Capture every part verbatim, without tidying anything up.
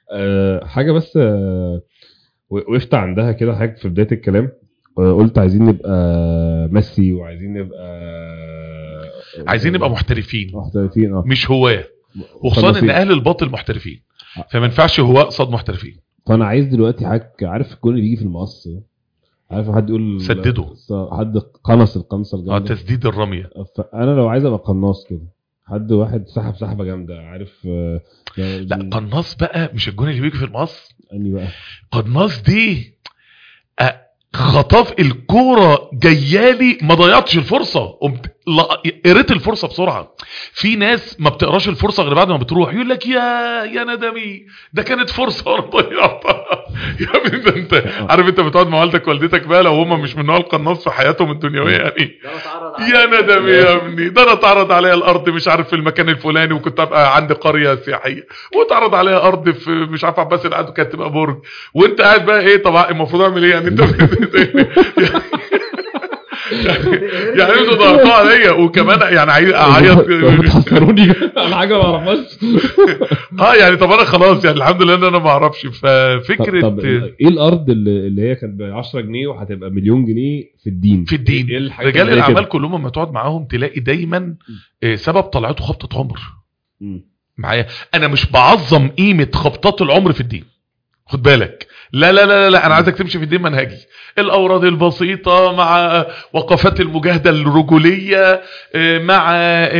أه حاجه بس أه وقفت عندها كده حاجه في بدايه الكلام. أه قلت عايزين نبقى ميسي وعايزين نبقى عايزين نبقى محترفين محترفين اه مش هواه، وخصوصا ان اهل الباطل محترفين، فما ينفعش هواه قصاد محترفين. فانا عايز دلوقتي حاجه، عارف الجول اللي بيجي في المقص، عارف حد يقول سدده، حد قنص القنصه الجامده، اه تسديد الرميه. فانا لو عايز ابقى قناص كده، حد واحد سحب سحبه جامده، عارف يعني لا قناص بقى مش الجون اللي بيجي في المقص، اني بقى قناص دي أه خطاف الكوره جيالي ما ضيعتش الفرصه، قمت قريت الفرصه بسرعه. في ناس ما بتقراش الفرصه غير بعد ما بتروح، يقول لك يا يا ندمي ده كانت فرصه وانا ضيعتها. يا ابني ده انت عارف انت بتقعد مع والدك والدتك بقى لو هم مش من نوع القناص في حياتهم الدنيويه، يعني يا ندمي يا ابني ده انا اتعرض عليا الارض مش عارف في المكان الفلاني، وكنت ابقى عندي قريه سياحيه واتعرض عليا ارض في مش عارف عباس القعد وكانت تبقى برج، وانت قاعد بقى ايه طبعا المفروض اعمل ايه يعني انت يعني انتوا ضغطوا عليا وكمان يعني اعيط بتحصروني على حاجه ما اعرفهاش. اه يعني طب انا خلاص يعني الحمد لله ان انا ما اعرفش. ففكره طب, طب ايه الارض اللي, اللي هي كانت ب عشرة جنيه وهتبقى مليون جنيه في الدين؟ في الدين إيه رجال الاعمال كلهم لما تقعد معاهم تلاقي دايما سبب طلعته خبطه عمر. معايا انا مش بعظم قيمه خبطات العمر في الدين، خد بالك، لا لا لا لا انا عايزك تمشي في الدين منهجي، الاوراد البسيطه مع وقفات المجاهده الرجوليه مع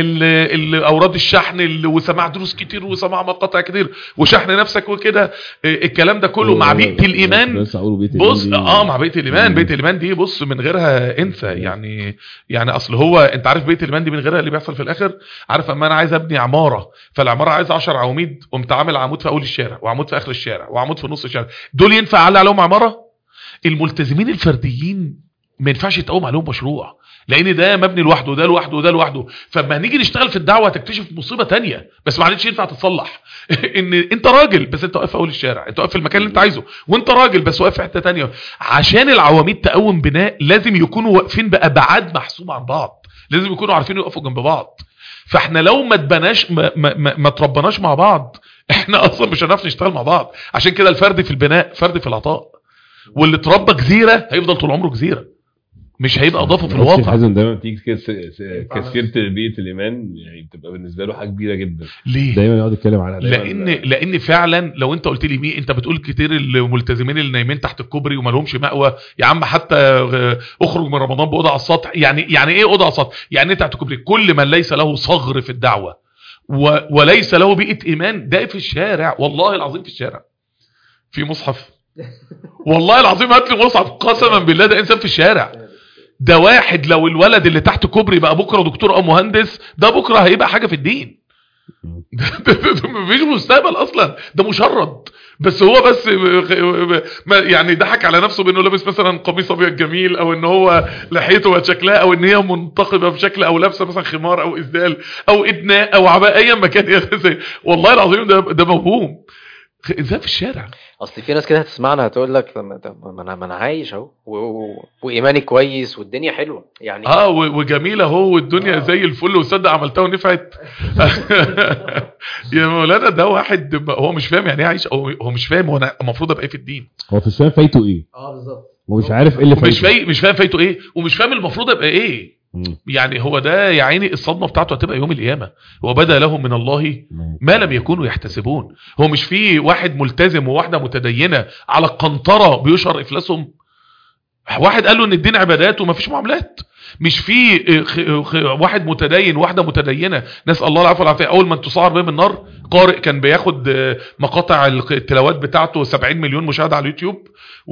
الاوراد الشحن وسماع دروس كتير وسماع مقاطع كتير وشحن نفسك وكده، الكلام ده كله مع بيئه الايمان. بص اه مع بيئه الايمان، بيئه الايمان دي بص من غيرها انسى يعني. يعني اصل هو انت عارف بيئه الايمان دي من غيرها اللي بيحصل في الاخر، عارف اما انا عايز ابني عماره، فالعماره عايز عشرة عواميد، قمت عامل عمود في اول الشارع وعمود في اخر الشارع وعمود في نص الشارع، دول ينفع اعلي عليهم عماره؟ الملتزمين الفرديين ما ينفعش يتقوم عليهم مشروع، لان ده مبني لوحده وده لوحده وده لوحده. فلما نيجي نشتغل في الدعوه هتكتشف مصيبه تانية بس ما عادش ينفع تتصلح. ان انت راجل بس انت واقف في اول الشارع، انت واقف في المكان اللي انت عايزه، وانت راجل بس واقف في حته تانية. عشان العواميد تقوم بناء لازم يكونوا واقفين بابعاد محسوبه عن بعض، لازم يكونوا عارفين يقفوا جنب بعض. فاحنا لو ما تبناش ما, ما, ما, ما تربناش مع بعض احنا اصلا مش هنعرف نشتغل مع بعض. عشان كده الفرد في البناء فرد في العطاء، واللي اتربى جزيره هيفضل طول عمره جزيره، مش هيبقى اضافه في الواقع. حازم دايما تيجي كسيره بيئه الايمان يعني بتبقى بالنسبه له حاجه كبيره جدا. ليه؟ دايما يقعد يتكلم عنها لان لان فعلا لو انت قلت لي مين، انت بتقول كتير الملتزمين اللي نايمين تحت الكوبري وما لهمش مأوى. يا عم حتى اخرج من رمضان باوضه على السطح، يعني يعني ايه اوضه على السطح؟ يعني انت تحت الكوبري. كل من ليس له صغر في الدعوه و... وليس له بيئه ايمان ده في الشارع، والله العظيم في الشارع في مصحف، والله العظيم هات لي مصحف قسما بالله ده انسان في الشارع. ده واحد لو الولد اللي تحت كوبري بقى بكره دكتور او مهندس، ده بكره هيبقى حاجه في الدين. مفيش مستقبل اصلا، ده مشرد. بس هو بس يعني ضحك على نفسه بانه لابس مثلا قميص ابيض جميل، او ان هو لحيته بقت شكلها، او ان هي منتقبه بشكل، او لابسه مثلا خمار او اسدال او ادناء او عباءه اي مكان. والله العظيم ده ده موهوم ازاي في الشارع. اصل في ناس كده هتسمعنا هتقول لك ما انا ما انا عايش اهو وايماني كويس والدنيا حلوه يعني اه وجميله اهو والدنيا آه. زي الفل وصدق عملتها ونفعت. يا مولانا ده واحد هو مش فاهم يعني ايه عايش، هو مش فاهم هو انا المفروض ابقى ايه في الدين، هو مش فاهم فايته ايه. اه بالظبط، ومش عارف ايه اللي فايته، مش فاهم مش فاهم فايته ايه، ومش فاهم المفروض ابقى ايه. يعني هو ده يا عيني الصدمه بتاعته هتبقى يوم القيامه، وبدا لهم من الله ما لم يكونوا يحتسبون. هو مش في واحد ملتزم وواحده متدينه على القنطره بيشعر افلاسهم. واحد قال له ان الدين عبادات وما فيش معاملات. مش في واحد متدين وواحده متدينه نسال الله العفو والعافيه اول ما تصعر بهم النار. قارئ كان بياخد مقاطع التلاوات بتاعته سبعين مليون مشاهده على اليوتيوب،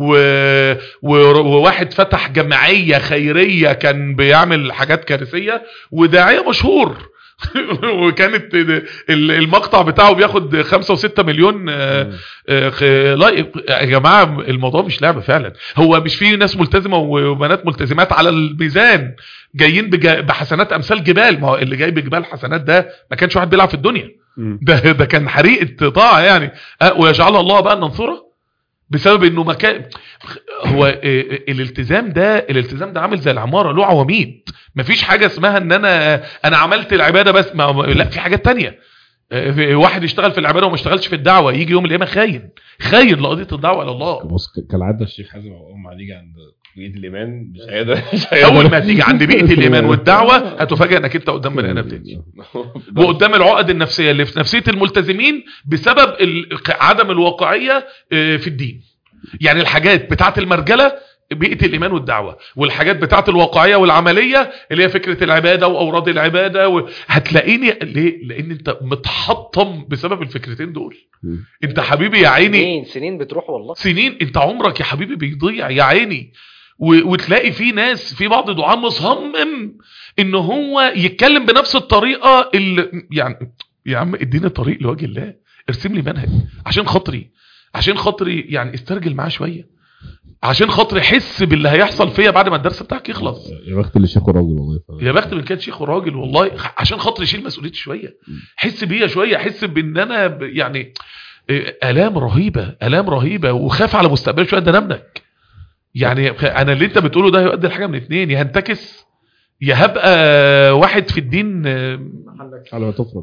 وواحد فتح جمعيه خيريه كان بيعمل حاجات كارثيه، وداعيه مشهور وكانت المقطع بتاعه بياخد خمسة وستة مليون لايك. يا جماعة الموضوع مش لعبة فعلا. هو مش فيه ناس ملتزمة وبنات ملتزمات على الميزان جايين بحسنات امثال جبال؟ ما هو اللي جاي بجبال حسنات ده ما كانش واحد بيلعب في الدنيا، ده ده كان حريقة طاعة يعني. ويجعلها الله بقى ننصره بسبب انه مكان. هو الالتزام ده الالتزام ده عامل زي العمارة له عواميد. مفيش حاجة اسمها ان انا انا عملت العبادة بس، ما لا في حاجات تانية. واحد يشتغل في العباده وما اشتغلش في الدعوه يجي يوم القيامه خاين خاين لقضيه الدعوه الى الله. بص كالعاده الشيخ حازم اول ما هيجي عند بيئه الايمان مش هيقدر اول ما تيجي عند بيئه الايمان والدعوه هتفاجئ انك انت قدام بني ادم تاني وقدام العقد النفسيه اللي في نفسيه الملتزمين بسبب عدم الواقعيه في الدين. يعني الحاجات بتاعه المرجله بيئه الايمان والدعوه، والحاجات بتاعه الواقعيه والعمليه اللي هي فكره العباده واوراد العباده و... هتلاقيني ليه؟ لان انت متحطم بسبب الفكرتين دول. انت حبيبي يا عيني سنين سنين بتروح والله سنين، انت عمرك يا حبيبي بيضيع يا عيني. و... وتلاقي في ناس في بعض دعاة مصمم ان هو يتكلم بنفس الطريقه اللي يعني يا عم اديني طريق لوجه الله، ارسم لي منهج عشان خاطري عشان خاطري يعني استرجل معاه شويه، عشان خاطر يحس باللي هيحصل فيا بعد ما الدرس بتاعك يخلص. يا بخت اللي شيخ وراجل والله، يا بخت من كان شيخ وراجل والله، عشان خاطر يشيل مسؤوليتي شويه، حس بيا شويه، حس بان انا يعني الام رهيبه الام رهيبه وخاف على مستقبلي شويه. ده انا ابنك يعني، انا اللي انت بتقوله ده هيؤدي لحاجه من اتنين، يا هنتكس يا هبقى واحد في الدين على ما تفرض،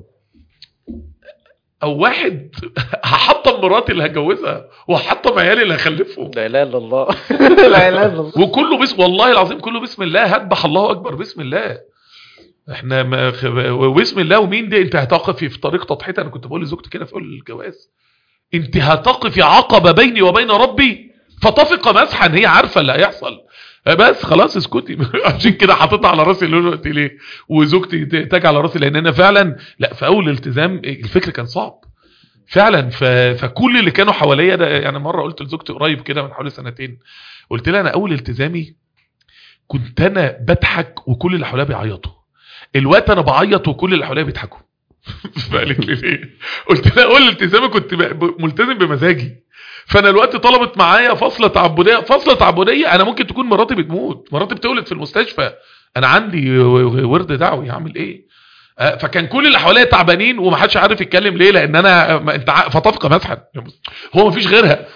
او واحد هحطم مراتي اللي هتجوزها وهحطم عيالي اللي هخلفهم. لا اله الا الله لا اله الا الله. وكله باسم والله العظيم، كله باسم الله. هذبح الله اكبر باسم الله. احنا ما خ... وباسم الله. ومين دي؟ انت هتقفي في طريق تضحيتها. انا كنت بقول لزوجتي كده في اول الجواز، انت هتقفي عقبه بيني وبين ربي فتفق مسحا. هي عارفه اللي هيحصل بس خلاص اسكتي. عشان كده حاططها على راسي اللي قلت ليه، وزوجتي تاج على راسي، لان انا فعلا لا في اول التزام الفكر كان صعب فعلا. ف... فكل اللي كانوا حواليا ده يعني، مره قلت لزوجتي قريب كده من حوالي سنتين، قلت لها انا اول التزامي كنت انا بضحك وكل اللي حواليا بيعيطوا، الوقت انا بعيط وكل اللي حواليا بيضحكوا. فقالت لي ليه؟ قلت لها اول التزامي كنت ملتزم بمزاجي، فانا الوقت طلبت معايا فصله تعبديه فصله تعبديه انا ممكن تكون مراتي بتموت، مراتي بتولد في المستشفى، انا عندي ورد دعوي اعمل ايه؟ فكان كل اللي حواليا تعبانين ومحدش عارف يتكلم ليه، لان انا انت فطفقه مسحا هو مفيش غيرها.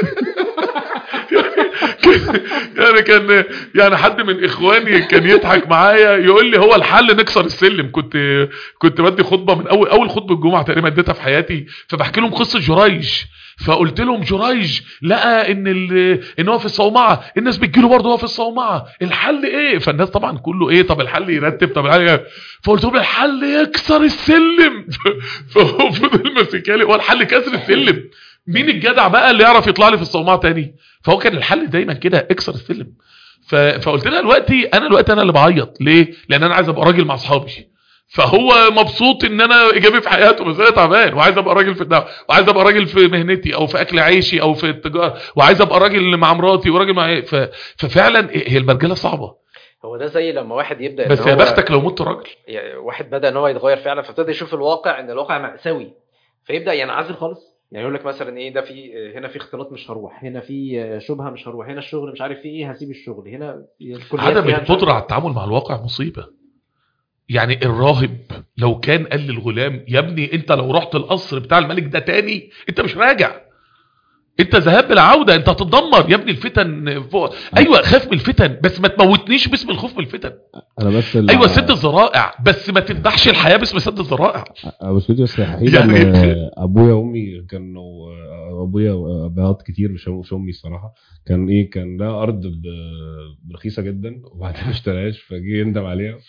يعني كان يعني حد من اخواني كان يضحك معايا يقول لي هو الحل نكسر السلم. كنت كنت بدي خطبه من اول اول خطبه الجمعه تقريبا اديتها في حياتي، فبحكي لهم قصه جريج، فقلت لهم جريج لقى ان ان هو في الصومعه، الناس بتجيله برضه هو في الصومعه، الحل ايه؟ فالناس طبعا كله ايه، طب الحل يرتب، طب الحل، فقلت لهم الحل يكسر السلم. فهو فضل ماسكالي هو الحل كسر السلم. مين الجدع بقى اللي يعرف يطلع لي في الصومعه تاني؟ فهو كان الحل دايما كده اكسر السلم. فقلت لها دلوقتي انا دلوقتي انا اللي بعيط ليه؟ لان انا عايز ابقى راجل مع اصحابي، فهو مبسوط ان انا ايجابي في حياته بس انا تعبان، وعايز ابقى راجل في الدعوه، وعايز ابقى راجل في مهنتي او في اكل عيشي او في التجاره، وعايز ابقى راجل مع مراتي وراجل مع ف... ففعلا هي المرجله صعبه. هو ده زي لما واحد يبدا بس يا بختك لو مت راجل، يعني واحد بدا ان هو يتغير فعلا، فابتدى يشوف الواقع ان الواقع مأساوي، فيبدا ينعزل خالص. يعني يقول لك مثلا ايه، ده في هنا في اختلاط مش هروح، هنا في شبهه مش هروح، هنا الشغل مش عارف في ايه هسيب الشغل، هنا عدم القدره على التعامل مع الواقع مصيبه. يعني الراهب لو كان قال للغلام يا ابني انت لو رحت القصر بتاع الملك ده تاني انت مش راجع، انت ذهاب بالعوده، انت هتتدمر يا ابني. الفتن فوق. ايوه خاف من الفتن بس ما تموتنيش باسم الخوف من الفتن. انا بس ايوه سد الذرائع بس ما تذبحش الحياه باسم سد الذرائع. مشكلتي بس يعني ابويا وامي كانوا، ابويا ابيات كتير مش مش امي الصراحه، كان ايه كان ده ارض برخيصه جدا وبعدين ما اشتراش فجي يندم عليها.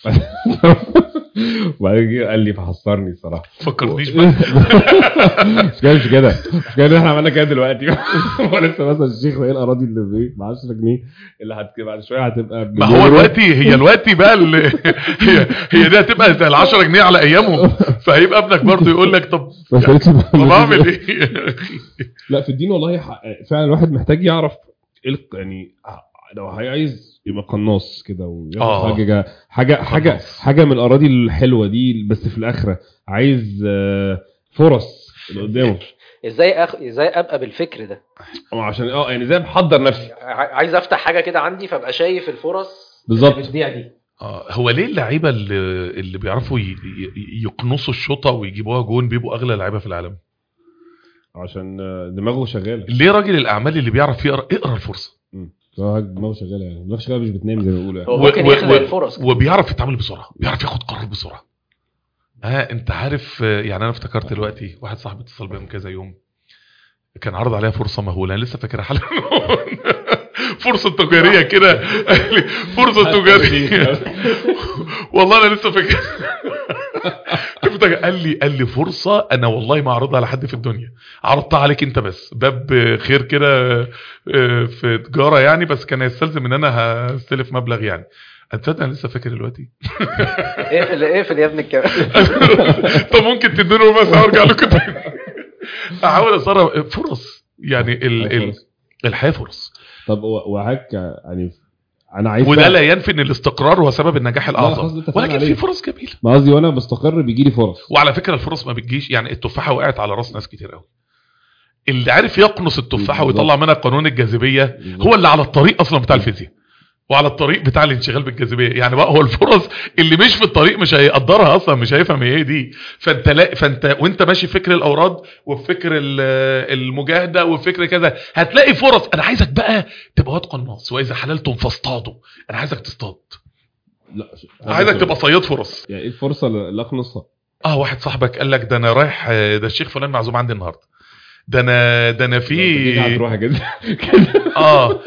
وبعدين جه قال لي فحصرني الصراحه. فكرنيش بقى. مش كده مش كده مش كده احنا عملنا كده دلوقتي. ولسه مثلا الشيخ ايه الاراضي اللي بايه ب عشرة جنيه اللي هت بعد شويه هتبقى، ما هو دلوقتي هي دلوقتي بقى اللي هي هي دي هتبقى زي ال عشرة جنيه على ايامهم، فهيبقى ابنك برضه يقول لك طب طب اعمل ايه؟ لا في الدين والله فعلا الواحد محتاج يعرف يعني لو عايز يبقى قناص كده وياخد حاجه حاجه حاجه حاجه من الاراضي الحلوه دي، بس في الاخره عايز فرص اللي قدامه. ازاي أخ... ازاي ابقى بالفكر ده؟ عشان اه يعني ازاي بحضر نفسي، عايز افتح حاجه كده عندي فابقى شايف الفرص بالظبط البديع دي. اه هو ليه اللعيبه اللي, اللي بيعرفوا ي... يقنصوا الشوطه ويجيبوها جون بيبقوا اغلى لعيبه في العالم؟ عشان دماغه شغاله. ليه راجل الاعمال اللي بيعرف يقرا اقرا الفرصه؟ اه دماغه شغاله، يعني دماغه شغاله مش بتنام زي ما بيقولوا يعني. هو ممكن يخلق الفرص وبيعرف يتعامل بسرعه، بيعرف ياخد قرار بسرعه. ها انت عارف يعني انا افتكرت دلوقتي واحد صاحبي اتصل بيا من كذا يوم، كان عرض عليها فرصه مهوله، انا لسه فاكرها حالا. فرصه تجاريه كده، فرصه تجاريه. والله انا لسه فاكر. قال لي قال لي فرصه انا والله ما اعرضها على حد في الدنيا، عرضتها عليك انت بس، باب خير كده في تجاره يعني، بس كان يستلزم ان انا هستلف مبلغ يعني. اتصدق انا لسه فاكر دلوقتي. اقفل اقفل يا ابن الكلام. طب ممكن تديني ربع ساعه وارجع لكم تاني. احاول اصرف فرص يعني ال ال الحياه فرص. طب وهك يعني انا عايز، وده لا ينفي ان الاستقرار هو سبب النجاح الاعظم، ولكن في فرص جميله. ما قصدي وانا بستقر بيجي لي فرص. وعلى فكره الفرص ما بتجيش يعني، التفاحه وقعت على راس ناس كتير قوي. اللي عارف يقنص التفاحه ويطلع منها قانون الجاذبيه هو اللي على الطريق اصلا بتاع الفيزياء، وعلى الطريق بتاع الانشغال بالجاذبيه يعني. بقى هو الفرص اللي مش في الطريق مش هيقدرها اصلا، مش هيفهم ايه دي. فانت لا فانت وانت ماشي فكر الاوراد وفكر المجاهده وفكر كذا هتلاقي فرص. انا عايزك بقى تبقى واد قناص، واذا حللتم فاصطادوا. انا عايزك تصطاد، لا عايزك تبقى صياد فرص. يعني ايه الفرصه اللي اقنصها؟ اه واحد صاحبك قال لك ده انا رايح، ده الشيخ فلان معزوم عندي النهارده، ده انا ده انا في هتروح كده. اه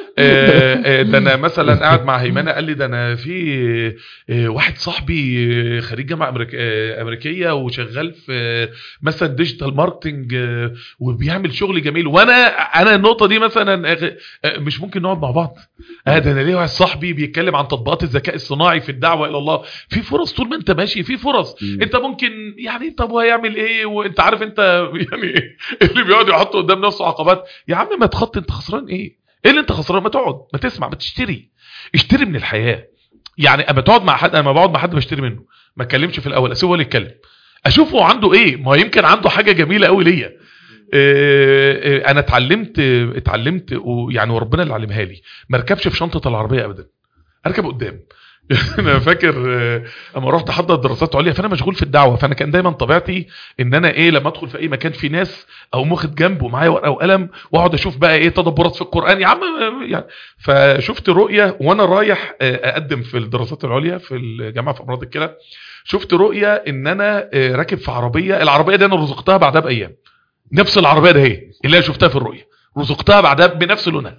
ده انا مثلا قاعد مع هيمنه قال لي ده انا في واحد صاحبي خريج جامعه امريكيه وشغال في مثلا ديجيتال ماركتنج وبيعمل شغل جميل، وانا انا النقطه دي مثلا مش ممكن نقعد مع بعض. اه ده انا ليه واحد صاحبي بيتكلم عن تطبيقات الذكاء الصناعي في الدعوه الى الله. في فرص طول ما انت ماشي، في فرص. م. انت ممكن يعني طب وهيعمل ايه، وانت عارف انت يعني اللي بيقعد يحط قدام نفسه عقبات. يا عم ما تخط، انت خسران ايه؟ ايه اللي انت خسران؟ ما تقعد، ما تسمع، ما تشتري. اشتري من الحياه يعني. اما تقعد مع حد، انا ما بقعد مع حد بشتري منه، ما اتكلمش في الاول، اسيبه هو اللي يتكلم، اشوفه عنده ايه. ما يمكن عنده حاجه جميله قوي ليا. اه اه انا اتعلمت اتعلمت يعني، وربنا اللي علمها لي، ما اركبش في شنطه العربيه ابدا، اركب قدام. انا فاكر اما رحت احضر دراسات عليا، فانا مشغول في الدعوه، فانا كان دايما طبيعتي ان انا ايه لما ادخل في اي مكان في ناس او ماخد جنب ومعايا ورقه وقلم واقعد اشوف بقى ايه تدبرات في القران يا عم يعني. فشفت رؤيه وانا رايح اقدم في الدراسات العليا في الجامعه في امراض الكلى، شفت رؤيه ان انا راكب في عربيه، العربيه دي انا رزقتها بعدها بايام، نفس العربيه ده هي اللي انا شفتها في الرؤيه، رزقتها بعدها بنفس لونها،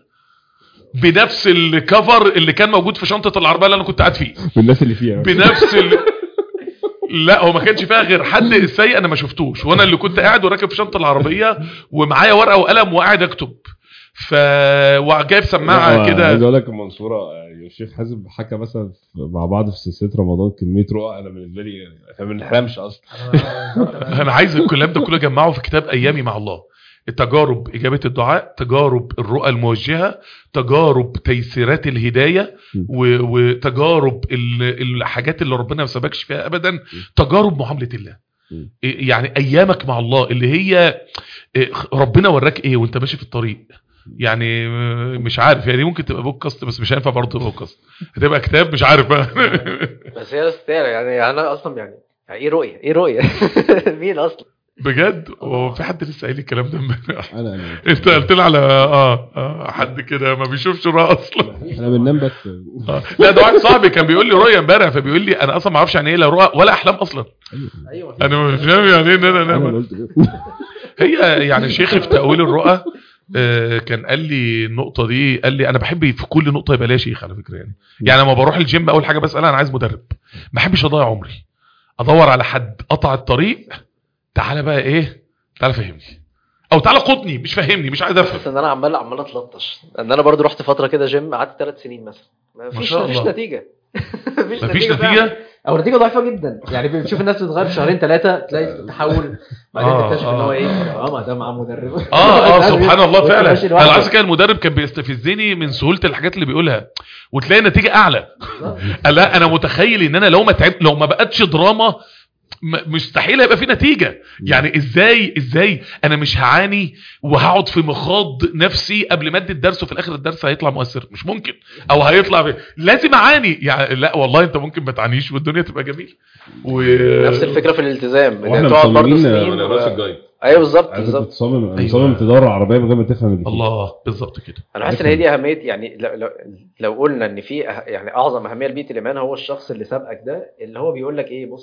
بنفس الكفر اللي كان موجود في شنطه العربيه اللي انا كنت قاعد فيه، بالناس اللي فيها بنفس ال... لا هو ما كانش فيها غير حد السيء انا ما شفتوش، وانا اللي كنت قاعد وراكب في شنطه العربيه ومعايا ورقه وقلم وقاعد اكتب. ف وجايب سماعه كده. عايز اقول لك المنصوره الشيخ حازم حكى مثلا مع بعض في سلسله رمضان كميه رؤى انا بالنسبه لي ما بنحلمش اصلا. انا عايز الكلام ده كله اجمعه في كتاب ايامي مع الله. تجارب إجابة الدعاء، تجارب الرؤى الموجهة، تجارب تيسيرات الهداية، وتجارب الحاجات اللي ربنا ما سبقش فيها أبدا، تجارب معاملة الله. يعني أيامك مع الله اللي هي ربنا وراك إيه وانت ماشي في الطريق. يعني مش عارف يعني، ممكن تبقى بودكاست بس مش هينفع برضه بودكاست، هتبقى كتاب مش عارف بقى. بس هي استاذ يعني انا اصلا يعني ايه رؤية ايه رؤية مين اصلا بجد؟ هو في حد لسه قايل الكلام ده امبارح؟ انا انا انت قلت لي على اه, آه حد كده ما بيشوفش رؤى اصلا. انا بننام بس. آه. لا ده واحد صاحبي كان بيقول لي رؤيه امبارح، فبيقول لي انا اصلا ما اعرفش يعني ايه لا رؤى ولا احلام اصلا. ايوه انا مش فاهم يعني ايه ان انا انام. هي يعني شيخي في تاويل الرؤى آه كان قال لي النقطه دي، قال لي انا بحب في كل نقطه يبقى ليا شيخ على فكره يعني. يعني لما بروح الجيم اول حاجه بسال انا عايز مدرب، ما بحبش اضيع عمري ادور على حد قطع الطريق تعالى بقى ايه، تعالى فهمني او تعالى قطني، مش فهمني مش عايز افهم. بس ان انا عمال عمال اتلطش، ان انا برضو رحت فتره كده جيم قعدت ثلاث سنين مثلا، مفيش مفيش نتيجه. مفيش نتيجه, نتيجة؟ او نتيجه ضعيفه جدا يعني. بتشوف الناس بتتغير في شهرين ثلاثه تلاقي تحول، بعدين تكتشف ان هو ايه اه ما ده معاه مدرب. اه اه سبحان الله فعلا. انا عايز كده المدرب كان بيستفزني من سهوله الحاجات اللي بيقولها وتلاقي نتيجه اعلى. لا انا متخيل ان انا لو ما تعب لو ما بقتش دراما مستحيل هيبقى في نتيجة. يعني ازاي ازاي انا مش هعاني وهقعد في مخاض نفسي قبل ما ادي الدرس وفي الاخر الدرس هيطلع مؤثر؟ مش ممكن. او هيطلع في... لازم اعاني يعني. لا والله انت ممكن ما تعانيش والدنيا تبقى جميله. و... نفس الفكره في الالتزام ان تقعد برضه سنين و... ايوه بالظبط بالظبط. تصمم تصمم تدور عربيه من غير ما تفهم اللي الله بالظبط كده. انا حاسس ان هي دي اهميه يعني. لو, لو, لو قلنا ان في أه... يعني اعظم اهميه لبيئه الايمان هو الشخص اللي سابقك ده، اللي هو بيقول لك ايه بص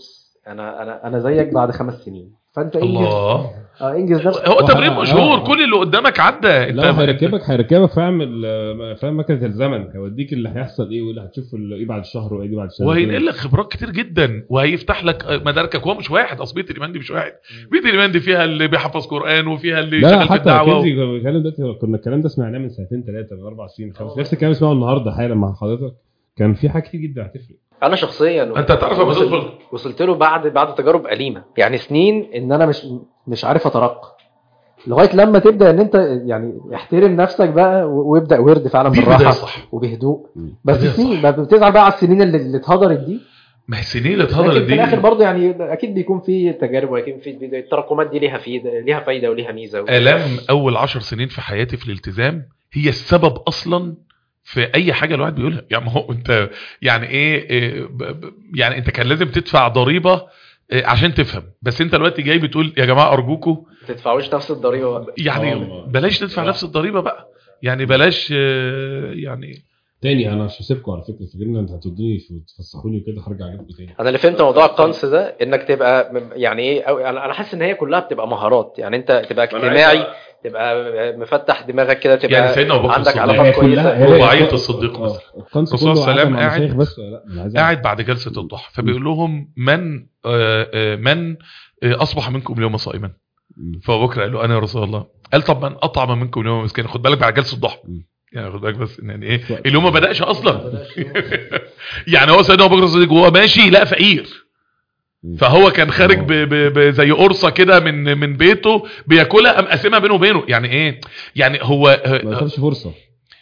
انا انا انا زيك بعد خمس سنين، فانت انجز. الله اه انجز نفسك. هو تمرين مشهور، كل اللي قدامك عدى. انت هيركبك هيركبك فاهم فاهم مكنه الزمن، هيوديك اللي هيحصل ايه واللي هتشوف ايه بعد شهر وايه بعد شهر، وهينقل لك خبرات كتير جدا، وهيفتح لك مداركك. هو مش واحد، اصل بيت الايمان دي مش واحد. بيت الايمان دي فيها اللي بيحفظ قران وفيها اللي شغال في الدعوه. لا حتى الكلام ده كنا الكلام ده سمعناه من سنتين ثلاثه من اربع سنين خمس، نفس الكلام اسمعه النهارده حالا مع حضرتك. كان في حاجات كتير جدا هتفرق. انا شخصيا انت تعرف وصلت, وصلت له بعد بعد تجارب أليمة، يعني سنين ان انا مش مش عارف اترقى، لغايه لما تبدا ان انت يعني احترم نفسك بقى وابدا ورد فعلا بالراحه وبهدوء. بس سنين بتزعل بقى على السنين اللي, اللي اتهدرت دي. ما هي السنين اللي اتهدرت دي في الاخر برضه يعني اكيد بيكون في تجارب، واكيد في التراكمات دي ليها فايده ليها فايده وليها ميزه. الام اول عشر سنين في حياتي في الالتزام هي السبب اصلا في اي حاجه الواحد بيقولها. يعني ما هو انت يعني ايه, إيه ب ب يعني انت كان لازم تدفع ضريبه إيه عشان تفهم، بس انت دلوقتي جاي بتقول يا جماعه ارجوكم ما تدفعوش نفس الضريبه بقى. يعني بلاش تدفع نفس الضريبه بقى، يعني بلاش يعني تاني. انا مش هسيبكم على فكره، فكرنا انت هتودوني تفسحوني وكده، هرجع اجيبكم تاني. انا اللي فهمت موضوع القنص ده انك تبقى يعني ايه، انا حاسس ان هي كلها بتبقى مهارات، يعني انت تبقى اجتماعي، تبقى مفتح دماغك كده، تبقى يعني سيدنا ابو بكر عندك علاقات كويسه. رباعيه الصديق مثلا الرسول صلى الله عليه وسلم قاعد بس قاعد بعد جلسه الضحى، فبيقول لهم من من اصبح منكم اليوم صائما؟ فابو بكر قال له انا يا رسول الله. قال طب من اطعم منكم اليوم مسكين؟ خد بالك بعد جلسه الضحى، يعني خد بالك بس يعني ايه اليوم ما بداش اصلا. يعني هو سيدنا ابو بكر الصديق وهو ماشي لا فقير، فهو كان خارج ب ب ب زي قرصه كده من من بيته بياكلها، قام قاسمها بينه وبينه. يعني ايه يعني هو ما خدش فرصه.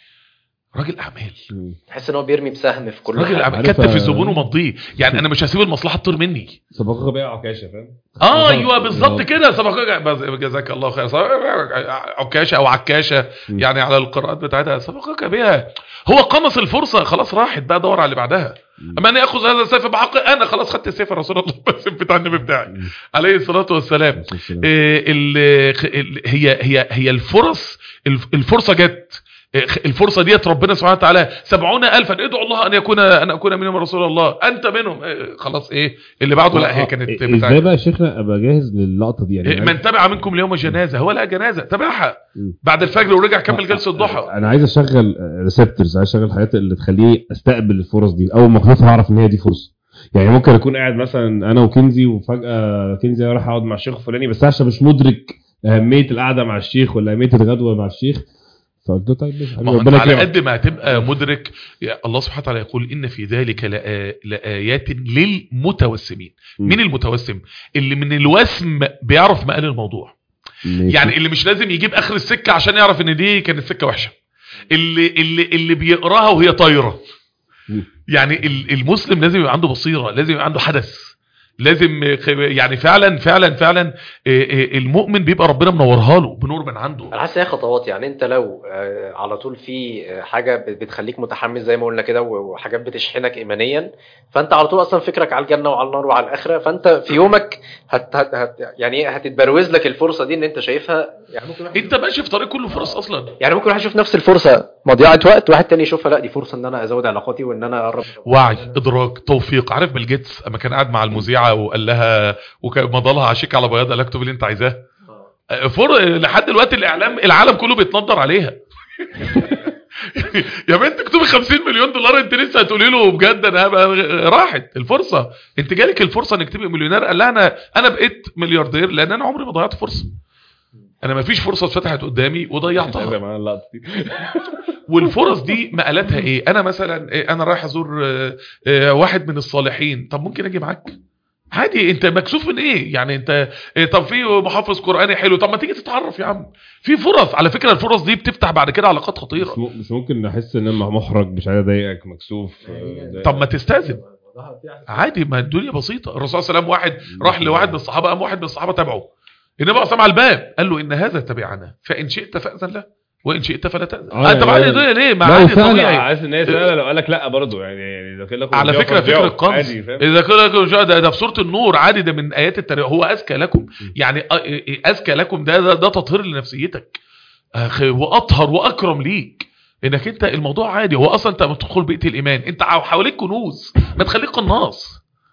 راجل اعمال، تحس ان هو بيرمي بسهم في كل راجل اعمال، كتف الزبون ومضيه. يعني انا مش هسيب المصلحه تطير مني. سبقك بيع عكاشه فاهم. اه ايوه بالظبط كده، سبقك جزاك الله خير، عكاشه او عكاشه يعني على القراءات بتاعتها، سبقك بيها. هو قمص الفرصه خلاص، راحت بقى دور على اللي بعدها. اما انا اخذ هذا السيف بحقي، انا خلاص خدت السيف يا رسول الله، السيف بتاع النبي بتاعي عليه الصلاه والسلام. إيه هي هي هي الفرص، الفرصه جت، الفرصه ديت ربنا سبحانه وتعالى سبعون ألفا ادعوا الله ان يكون ان اكون منهم رسول الله، انت منهم. إيه خلاص ايه اللي بعده؟ لا هي كانت ازاي بقى يا شيخنا ابقى جاهز للقطه دي؟ يعني إيه من تبع منكم اليوم جنازه، هو لا جنازه تبعها بعد الفجر ورجع كمل جلسه الضحى. انا عايز اشغل ريسبتورز، عايز اشغل الحاجات اللي تخليني استقبل الفرص دي، اول ما اشوفها اعرف ان هي دي فرصه. يعني ممكن اكون قاعد مثلا انا وكنزي، وفجاه كنزي راح اقعد مع الشيخ فلاني، بس عشان مش مدرك اهميه القعده مع الشيخ ولا اهميه الغدوه مع الشيخ، فقلت له طيب ربنا على قد ما هتبقى مدرك. الله سبحانه وتعالى يقول ان في ذلك لآيات للمتوسمين. مين المتوسم؟ اللي من الوسم بيعرف مقال الموضوع، يعني اللي مش لازم يجيب اخر السكه عشان يعرف ان دي كانت سكه وحشه، اللي اللي اللي بيقراها وهي طايره. يعني المسلم لازم يبقى عنده بصيره، لازم يبقى عنده حدث، لازم يعني فعلا فعلا فعلا المؤمن بيبقى ربنا منورها له بنور من عنده. انا حاسس هي خطوات، يعني انت لو على طول في حاجه بتخليك متحمس زي ما قلنا كده، وحاجات بتشحنك ايمانيا، فانت على طول اصلا فكرك على الجنه وعلى النار وعلى الاخره، فانت في يومك هت هت هت يعني هتتبروز لك الفرصه دي ان انت شايفها. يعني ممكن انت ماشي في طريق كله فرص اصلا، يعني ممكن واحد يشوف نفس الفرصه مضيعه وقت، واحد تاني يشوفها لا دي فرصه ان انا ازود علاقاتي وان انا اقرب. وعي، ادراك، توفيق. عارف بيل جيتس اما كان قاعد مع المذيعه وقال لها ومضى لها عشيك على بياض، قال لها اكتب اللي انت عايزاه. فر لحد دلوقتي الاعلام العالم كله بيتنظر عليها. يا بنت اكتبي خمسين مليون دولار، انت لسه هتقولي له بجد انا هبقى؟ راحت الفرصه، انت جالك الفرصه انك تبقى مليونير. قال لها انا انا بقيت ملياردير لان انا عمري ما ضيعت فرصه، انا ما فيش فرصه اتفتحت قدامي وضيعتها. والفرص دي مقالاتها ايه؟ انا مثلا إيه؟ انا رايح ازور إيه واحد من الصالحين، طب ممكن اجي معاك عادي، انت مكسوف من ايه يعني؟ انت إيه؟ طب في محافظ قرآني حلو، طب ما تيجي تتعرف يا عم. في فرص على فكرة، الفرص دي بتفتح بعد كده علاقات خطيرة. مش ممكن نحس ان انا محرج، مش عايز اضايقك، مكسوف. طب ما تستاذن عادي، ما الدنيا بسيطة. الرسول صلى الله عليه وسلم واحد راح لواحد من الصحابة، قام واحد من الصحابة تبعه، النبي صلى على الباب قال له ان هذا تبعنا فان شئت فاذن له وان شئت فلا تأذن. آه انت بعد الدنيا ليه؟ ما عادي طبيعي. عايز ان هي سهله، لو قال لك لا برضه يعني اذا كان لكم على فكره فكره القنص، اذا كان لكم ده, ده في سوره النور عادي، ده من ايات التربيه. هو اذكى لكم، يعني اذكى لكم، ده ده, ده تطهير لنفسيتك واطهر واكرم ليك، انك انت الموضوع عادي. هو اصلا انت بتدخل بيئه الايمان، انت حواليك كنوز، ما تخليك قناص.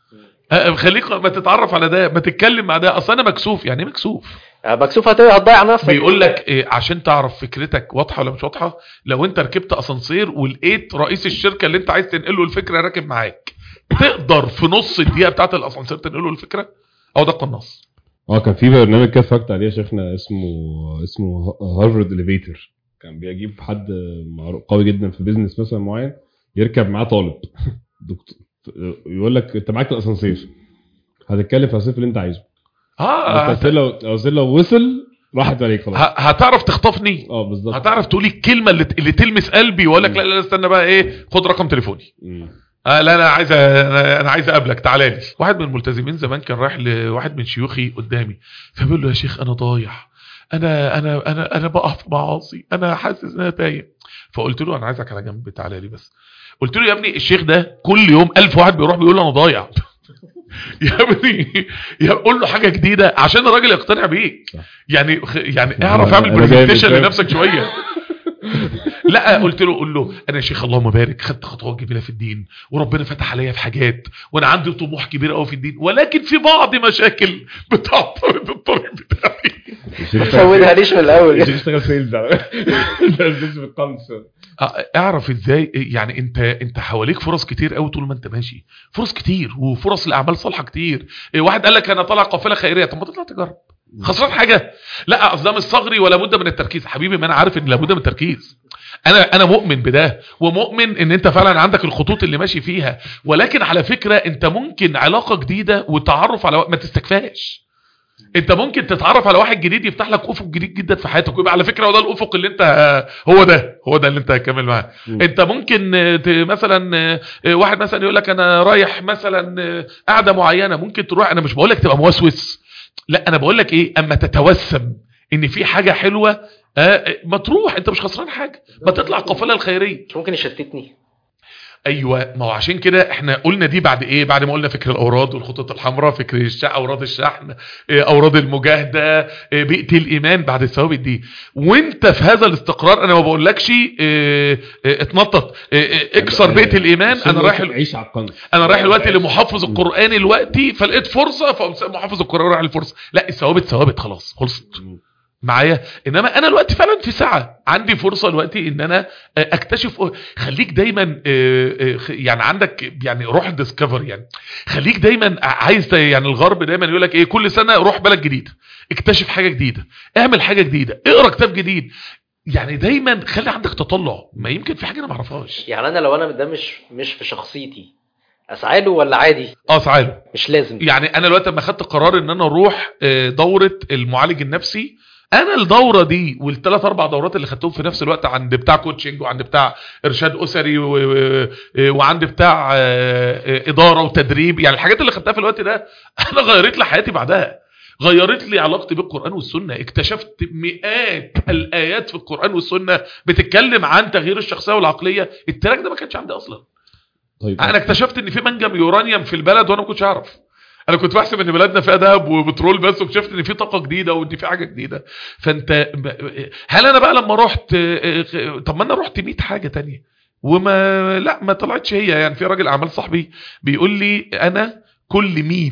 خليك ما تتعرف على ده، ما تتكلم مع ده. اصل انا مكسوف. يعني مكسوف مكسوف هتضيع نفسك. بيقول لك إيه عشان تعرف فكرتك واضحه ولا مش واضحه؟ لو انت ركبت اسانسير ولقيت رئيس الشركه اللي انت عايز تنقله الفكره راكب معاك، تقدر في نص الدقيقه بتاعه الاسانسير تنقله الفكره؟ او ده قناص. اه كان في برنامج كده اتفرجت عليه يا شيخنا اسمه اسمه هارفارد اليفيتر، كان بيجيب حد قوي جدا في بيزنس مثلا معين يركب معاه طالب دكتور، يقول لك انت معاك الاسانسير هتتكلم في الاسانسير اللي انت عايزه. اه بس لو الاسانسير لو وصل راحت عليك خلاص. هتعرف تخطفني. اه بالظبط. هتعرف تقولي الكلمه اللي, اللي تلمس قلبي واقول لك لا لا استنى بقى ايه، خد رقم تليفوني. آه لا انا عايز انا, أنا عايز اقابلك تعالى لي. واحد من الملتزمين زمان كان رايح لواحد من شيوخي قدامي، فبيقول له يا شيخ انا ضايع، انا انا انا انا بقع في معاصي، انا حاسس ان انا تايه. فقلت له انا عايزك على جنب تعالى لي بس. قلت له يا ابني الشيخ ده كل يوم ألف واحد بيروح بيقول له انا ضايع. يا ابني يقول له حاجه جديده عشان الراجل يقتنع بيك. يعني يعني اعرف اعمل برزنتيشن لنفسك شويه. لا قلت له قول له انا يا شيخ اللهم بارك خدت خطوات جميله في الدين وربنا فتح عليا في حاجات وانا عندي طموح كبير قوي في الدين، ولكن في بعض مشاكل بتعطل الطريق بتاعي. ما تفوتها ليش من الاول. مش تشتغل سيلز لازم بالقمص. اعرف ازاي يعني انت انت حواليك فرص كتير قوي طول ما انت ماشي، فرص كتير وفرص لاعمال صالحه كتير. واحد قال لك انا طالع قافله خيريه، طب ما تطلع تجرب، خسران حاجه؟ لا اصدام الصغري ولا بد من التركيز. حبيبي ما انا عارف ان لابد من التركيز، انا انا مؤمن بده ومؤمن ان انت فعلا عندك الخطوط اللي ماشي فيها، ولكن على فكره انت ممكن علاقه جديده وتعرف على ما تستكفاش. انت ممكن تتعرف على واحد جديد يفتح لك افق جديد جدا في حياتك، ويبقى على فكره هو ده الافق اللي انت هو ده هو ده اللي انت هتكمل معاه. انت ممكن مثلا واحد مثلا يقول لك انا رايح مثلا قاعده معينه، ممكن تروح. انا مش بقول لك تبقى موسوس، لا انا بقول لك ايه، اما تتوسم ان في حاجه حلوه آه ما تروح، انت مش خسران حاجه، ما تطلع القافله الخيريه. ممكن يشتتني. ايوه ما هو عشان كده احنا قلنا دي بعد ايه، بعد ما قلنا فكر الاوراد والخطوط الحمراء، فكر الشع اوراد الشحن، اوراد المجاهده، بيئه الايمان، بعد الثوابت دي. وانت في هذا الاستقرار انا ما بقولكش اه اه اتنطط اه اكسر بيئه الايمان. انا رايح عيش على القنص، انا رايح دلوقتي لمحفظ القران دلوقتي فلقيت فرصه فمحفظ القران رايح الفرصه. لا الثوابت ثوابت خلاص خلصت معايا. انما انا دلوقتي فعلا في ساعه عندي فرصه دلوقتي ان انا اكتشف. خليك دايما يعني عندك يعني روح الديسكفر، يعني خليك دايما عايز يعني الغرب دايما يقول لك ايه، كل سنه روح بلد جديده، اكتشف حاجه جديده، اعمل حاجه جديده، اقرا كتاب جديد. يعني دايما خلي عندك تطلع، ما يمكن في حاجه انا ما اعرفهاش. يعني انا لو انا ده مش مش في شخصيتي اسعى له ولا عادي؟ اه اسعى له، مش لازم. يعني انا دلوقتي لما خدت قرار ان انا اروح دوره المعالج النفسي، انا الدوره دي والثلاث اربع دورات اللي خدتهم في نفس الوقت عند بتاع كوتشنج وعند بتاع ارشاد اسري وعند بتاع اداره وتدريب، يعني الحاجات اللي خدتها في الوقت ده انا غيرت لي حياتي بعدها، غيرت لي علاقتي بالقران والسنه. اكتشفت مئات الايات في القران والسنه بتتكلم عن تغيير الشخصيه والعقليه. التراك ده ما كانش عندي اصلا. طيب انا اكتشفت ان في منجم يورانيوم في البلد وانا ما كنتش اعرف. انا كنت بحسب ان بلدنا فيها ذهب وبترول بس، واكتشفت ان في طاقه جديده وان في حاجه جديده. فانت هل انا بقى لما رحت، طب ما انا رحت مية حاجه تانية وما لا ما طلعتش هي. يعني في راجل اعمال صاحبي بيقول لي انا كل مية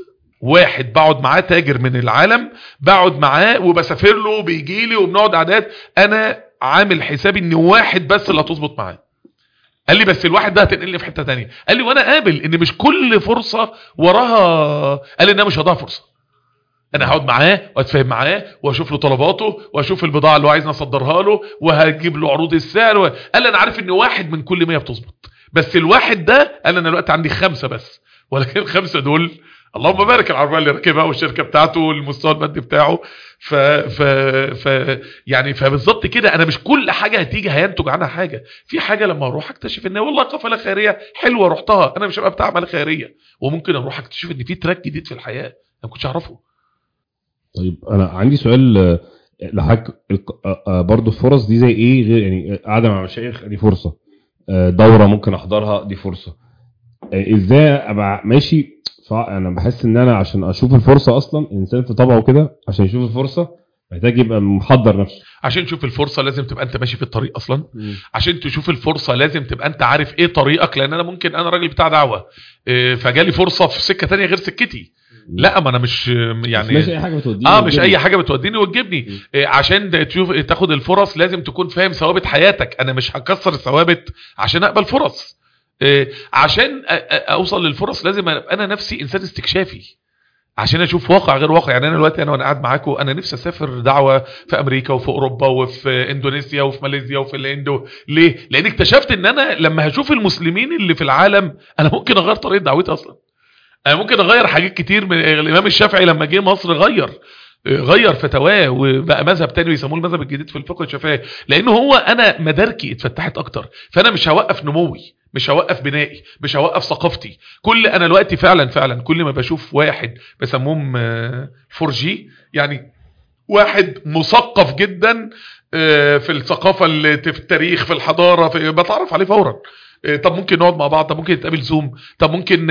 واحد بقعد معاه تاجر من العالم بقعد معاه وبسافر له وبيجي لي وبنقعد قعدات، انا عامل حسابي ان واحد بس اللي هتظبط معاه. قال لي بس الواحد ده هتنقلني في حته تانية. قال لي وانا قابل ان مش كل فرصه وراها، قال لي ان انا مش هضيع فرصه، انا هقعد معاه واتفاهم معاه واشوف له طلباته واشوف البضاعه اللي هو عايزني اصدرها له وهجيب له عروض السعر و... قال لي انا عارف ان واحد من كل مية بتظبط، بس الواحد ده قال انا دلوقتي عندي خمسه بس، ولكن الخمسه دول اللهم بارك العربيه اللي راكبها والشركه بتاعته والمستوى المادي بتاعه. ف ف ف يعني فبالظبط كده انا مش كل حاجه هتيجي هينتج عنها حاجه. في حاجه لما اروح اكتشف ان والله قافله خيريه حلوه رحتها، انا مش هبقى بتاع اعمال خيريه، وممكن اروح اكتشف ان في تراك جديد في الحياه انا ما كنتش اعرفه. طيب انا عندي سؤال لحضرتك، برضو الفرص دي زي ايه غير يعني قاعده مع مشايخ دي فرصه، دوره ممكن احضرها دي فرصه، ازاي ابقى ماشي؟ انا بحس ان انا عشان اشوف الفرصه اصلا، الانسان في طبعه كده عشان يشوف الفرصه محتاج يبقى محضر نفسه. عشان تشوف الفرصه لازم تبقى انت ماشي في الطريق اصلا. م. عشان تشوف الفرصه لازم تبقى انت عارف ايه طريقك، لان انا ممكن انا راجل بتاع دعوه فجالي فرصه في سكه تانية غير سكتي. م. لا ما انا مش يعني مش اي حاجه بتوديني اه مش اي حاجه بتوديني وتجيبني. عشان تشوف تاخد الفرص لازم تكون فاهم ثوابت حياتك. انا مش هكسر الثوابت عشان اقبل فرص. عشان اوصل للفرص لازم ابقى انا نفسي انسان استكشافي عشان اشوف واقع غير واقع. يعني انا دلوقتي انا وانا قاعد معاكم انا نفسي اسافر دعوه في امريكا وفي اوروبا وفي اندونيسيا وفي ماليزيا وفي الهند. ليه؟ لان اكتشفت ان انا لما هشوف المسلمين اللي في العالم انا ممكن اغير طريقه دعوتي اصلا. انا ممكن اغير حاجات كتير. من الامام الشافعي لما جه مصر غير غير فتواه وبقى مذهب تاني يسموه المذهب الجديد في الفقه الشافعي، لانه هو انا مداركي اتفتحت اكتر. فانا مش هوقف نموي، مش هوقف بنائي، مش هوقف ثقافتي. كل انا دلوقتي فعلا فعلا كل ما بشوف واحد بسموهم فور جي، يعني واحد مثقف جدا في الثقافه اللي في التاريخ في الحضاره في بتعرف عليه فورا. طب ممكن نقعد مع بعض، طب ممكن نتقابل زوم، طب ممكن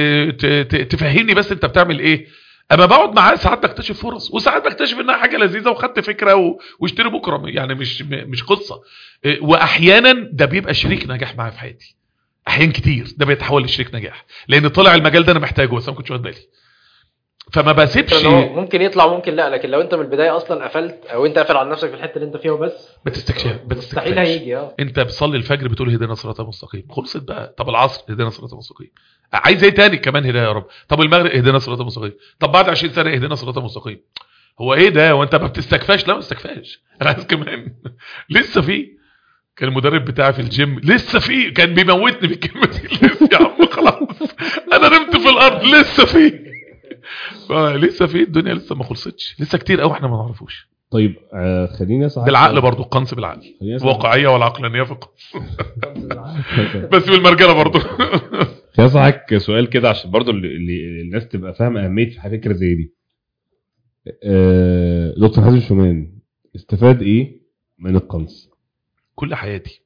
تفهمني بس انت بتعمل ايه. اما بقعد معاه ساعات بكتشف فرص وساعات بكتشف انها حاجه لذيذه وخدت فكره واشتري بكره، يعني مش مش قصه. واحيانا ده بيبقى شريك نجاح معايا في حياتي. احيان كتير ده بيتحول لشريك نجاح لان طلع المجال ده انا محتاجه بس ما كنتش واخد بالي. فما بسيبش. ممكن يطلع ممكن لا، لكن لو انت من البدايه اصلا قفلت او انت قافل على نفسك في الحته اللي انت فيها وبس بتستكشف مستحيل هيجي. اه انت بتصلي الفجر بتقول هدينا الصراط المستقيم، خلصت بقى. طب العصر هدينا الصراط المستقيم، عايز ايه تاني كمان؟ هدايه يا رب. طب المغرب هدينا الصراط المستقيم. طب بعد عشرين سنه هدينا الصراط المستقيم. هو ايه ده وانت ما بتستكفاش؟ لا ما بتستكفاش. انا عايز كمان لسه في. كان المدرب بتاعي في الجيم لسه في كان بيموتني بالكلمه دي. لسه يا عم خلاص انا نمت في الارض لسه في لسه في الدنيا لسه ما خلصتش، لسه كتير قوي احنا ما نعرفوش. طيب آه خليني اسالك بالعقل برضو، القنص بالعقل، الواقعيه والعقلانيه في القنص بس بالمرجله برضو. خليني اسالك سؤال كده عشان برضو اللي, اللي الناس تبقى فاهمه اهميه فكره زي دي. آه دكتور حازم شومان استفاد ايه من القنص؟ كل حياتي.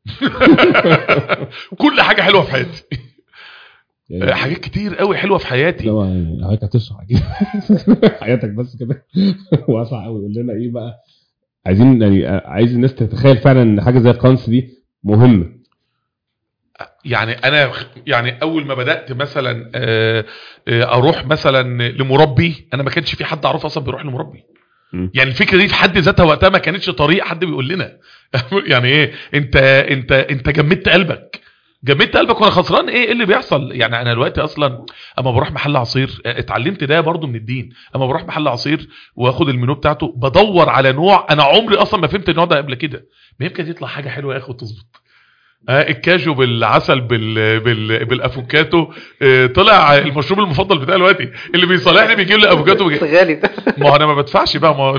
كل حاجه حلوه في حياتي. يعني حاجات كتير قوي حلوه في حياتي. لا يعني حضرتك هتشرح حياتك بس كده واسع قوي. قول لنا ايه بقى عايزين، يعني عايز الناس تتخيل فعلا ان حاجه زي القنص دي مهمه. يعني انا يعني اول ما بدات مثلا اروح مثلا لمربي، انا ما كانش في حد اعرفه اصلا بيروح لمربي. يعني الفكره دي في حد ذاتها وقتها ما كانتش طريق حد بيقول لنا. يعني ايه انت انت انت جمدت قلبك جمدت قلبك وانا خسران ايه اللي بيحصل؟ يعني انا دلوقتي اصلا اما بروح محل عصير اتعلمت ده برضو من الدين. اما بروح محل عصير واخد المنيو بتاعته بدور على نوع انا عمري اصلا ما فهمت النوع ده قبل كده، ما يمكن يطلع حاجه حلوه يا اخي وتظبط. آه الكاجو بالعسل بال بال بالافوكاتو. آه طلع المشروب المفضل بتاعي دلوقتي. اللي بيصالحني بيجيب لي افوكاتو غالي ده. ما انا ما بدفعش بقى. ما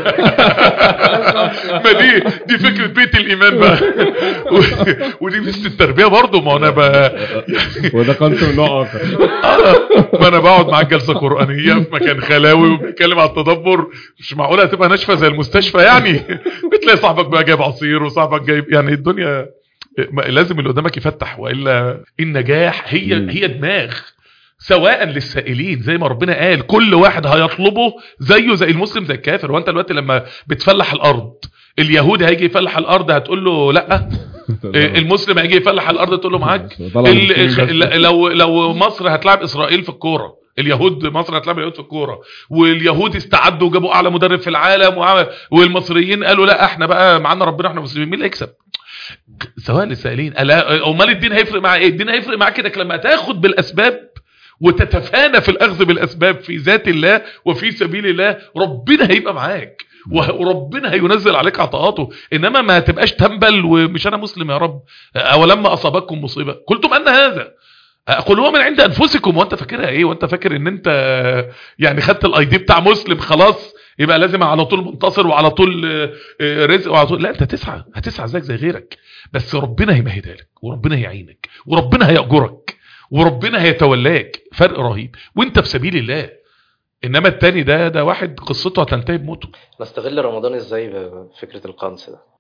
ما دي دي فكره بيت الايمان بقى. ودي ميزه التربيه برضو. ما انا بقى وده قنص من نوع اخر. ما انا بقعد معاك جلسه قرانيه في مكان خلاوي وبنتكلم على التدبر. مش معقوله هتبقى ناشفه زي المستشفى يعني. بتلاقي صاحبك بقى جايب عصير وصاحبك جايب، يعني الدنيا لازم اللي قدامك يفتح، والا النجاح هي هي دماغ. سواء للسائلين زي ما ربنا قال كل واحد هيطلبه زيه زي المسلم زي الكافر. وانت دلوقتي لما بتفلح الارض اليهودي هيجي يفلح الارض هتقول له لا، المسلم هيجي يفلح الارض تقول له معاك. لو لو مصر هتلعب اسرائيل في الكوره، اليهود مصر هتلعب اليهود في الكوره، واليهود استعدوا وجابوا اعلى مدرب في العالم، والمصريين قالوا لا احنا بقى معانا ربنا احنا مسلمين، مين اللي هيكسب؟ سواء للسائلين. امال الدين هيفرق مع ايه؟ الدين هيفرق معاك كده لما تاخد بالاسباب وتتفانى في الاخذ بالاسباب في ذات الله وفي سبيل الله، ربنا هيبقى معاك وربنا هينزل عليك عطاءاته. انما ما تبقاش تنبل ومش انا مسلم يا رب، اولما اصابتكم مصيبه قلتم ان هذا قل هو من عند انفسكم. وانت فاكرها ايه؟ وانت فاكر ان انت يعني خدت الاي دي بتاع مسلم خلاص يبقى لازم على طول منتصر وعلى طول رزق وعلى طول؟ لا، انت هتسعى هتسعى زيك زي غيرك، بس ربنا هيمهدها لك وربنا هيعينك وربنا هيأجرك وربنا هيتولاك. فرق رهيب وانت في سبيل الله. انما التاني ده ده واحد قصته هتنتهي بموته. نستغل رمضان ازاي بفكره القنص ده؟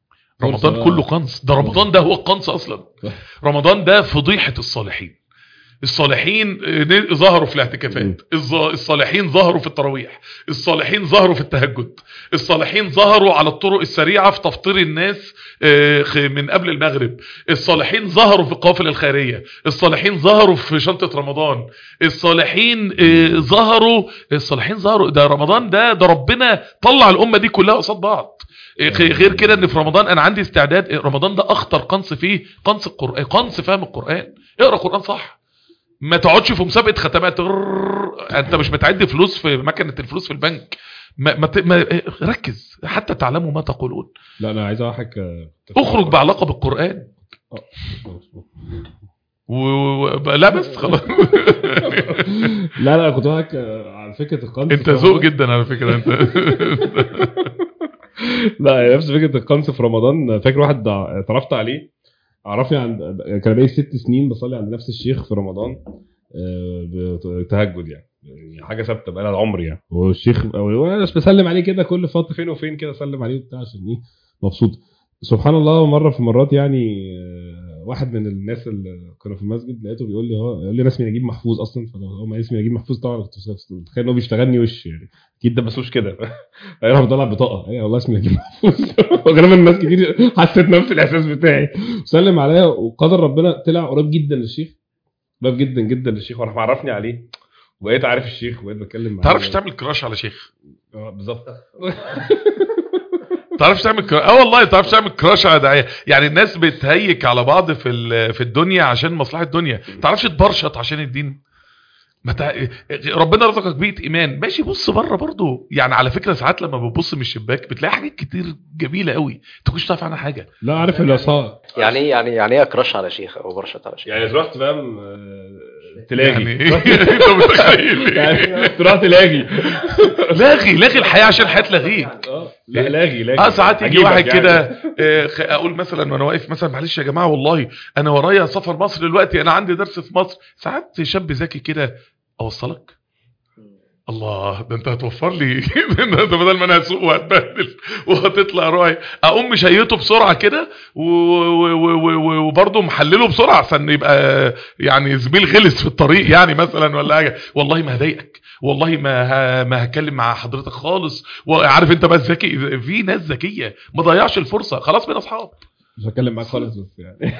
رمضان كله قنص. ده رمضان ده هو القنص اصلا. رمضان ده فضيحه الصالحين. الصالحين ظهروا في الاعتكافات، الصالحين ظهروا في التراويح، الصالحين ظهروا في التهجد، الصالحين ظهروا على الطرق السريعة في تفطير الناس من قبل المغرب، الصالحين ظهروا في القوافل الخيرية، الصالحين ظهروا في شنطة رمضان، الصالحين ظهروا الصالحين ظهروا ده رمضان ده ده ربنا طلع الأمة دي كلها قصاد بعض. غير كده ان في رمضان انا عندي استعداد، رمضان ده اخطر قنص فيه قنص القرآن، قنص فهم القرآن. اقرأ القرآن صح، ما تقعدش في مسابقة ختمات، انت مش متعدي فلوس في مكنة الفلوس في البنك، ما, ما, ما ركز حتى تعلموا ما تقولون. لا انا عايز اضحك، اخرج بعلاقة بالقرآن. و... لا بس خلاص. لا لا كنت بضحك على فكرة القنص. انت ذوق جدا على فكرة انت. لا نفس فكرة القنص في رمضان. فاكر واحد اتعرفت عليه، عرفني عند كان بقالي ست سنين بصلي عند نفس الشيخ في رمضان بتهجد، يعني حاجه ثابته بقى لها العمر يعني. والشيخ وانا بس بسلم عليه كده كل فتره فين وفين كده، اسلم عليه وبتاع عشان ايه مبسوط. سبحان الله مره في مرات يعني واحد من الناس اللي كانوا في المسجد لقيته بيقول لي هو يقول لي انا اسمي نجيب محفوظ اصلا، فهو ما اسمي نجيب محفوظ طبعا كنت متخيل انه بيشتغلني وش يعني اكيد ده بسوش كده. انا بطلع بطاقه ايه والله اسمي نجيب محفوظ. وغالبا الناس كتير حسيت نفس الاحساس بتاعي. سلم عليا وقدر ربنا طلع قريب جدا للشيخ، قريب جدا جدا للشيخ، وانا معرفني عليه وبقيت عارف الشيخ وبقيت بتكلم معاه. تعرفش تعمل كراش على شيخ؟ اه بالظبط. تعرفش تعمل كراش؟ اه والله تعرفش تعمل كراش على داعيه. يعني الناس بتهيك على بعض في في الدنيا عشان مصلحه الدنيا، تعرفش تبرشط عشان الدين. متى ربنا رزقك بيئه ايمان ماشي، بص بره برضو. يعني على فكره ساعات لما بتبص من الشباك بتلاقي حاجات كتير جميله قوي انت كنتش تعرف عنها حاجه. لا عارف اللي صار يعني ايه يعني يعني ايه كراش على شيخ او برشط على شيخ؟ يعني رحت فاهم تلاقي يعني انت متخيل يعني تروح تلاقي لاغي لاغي الحياه عشان الحياه تلغيك. اه لا لاغي لاغي اه ساعات يجي واحد يعني كده اقول مثلا وانا واقف مثلا معلش يا جماعه والله انا ورايا سفر مصر دلوقتي، انا عندي درس في مصر. ساعات شاب ذكي كده اوصلك، الله ده انت هتوفر لي ده بدل ما انا هسوق وهتبهدل وهتطلع راي، اقوم مشيته بسرعه كده وبرضه محلله بسرعه عشان يبقى يعني زميل غلس في الطريق يعني مثلا ولا حاجه. والله ما هضايقك، والله ما ما هتكلم مع حضرتك خالص. وعارف انت بس ذكي، في ناس ذكيه ما ضيعش الفرصه، خلاص بين اصحاب مش هتكلم معاك خالص بس يعني.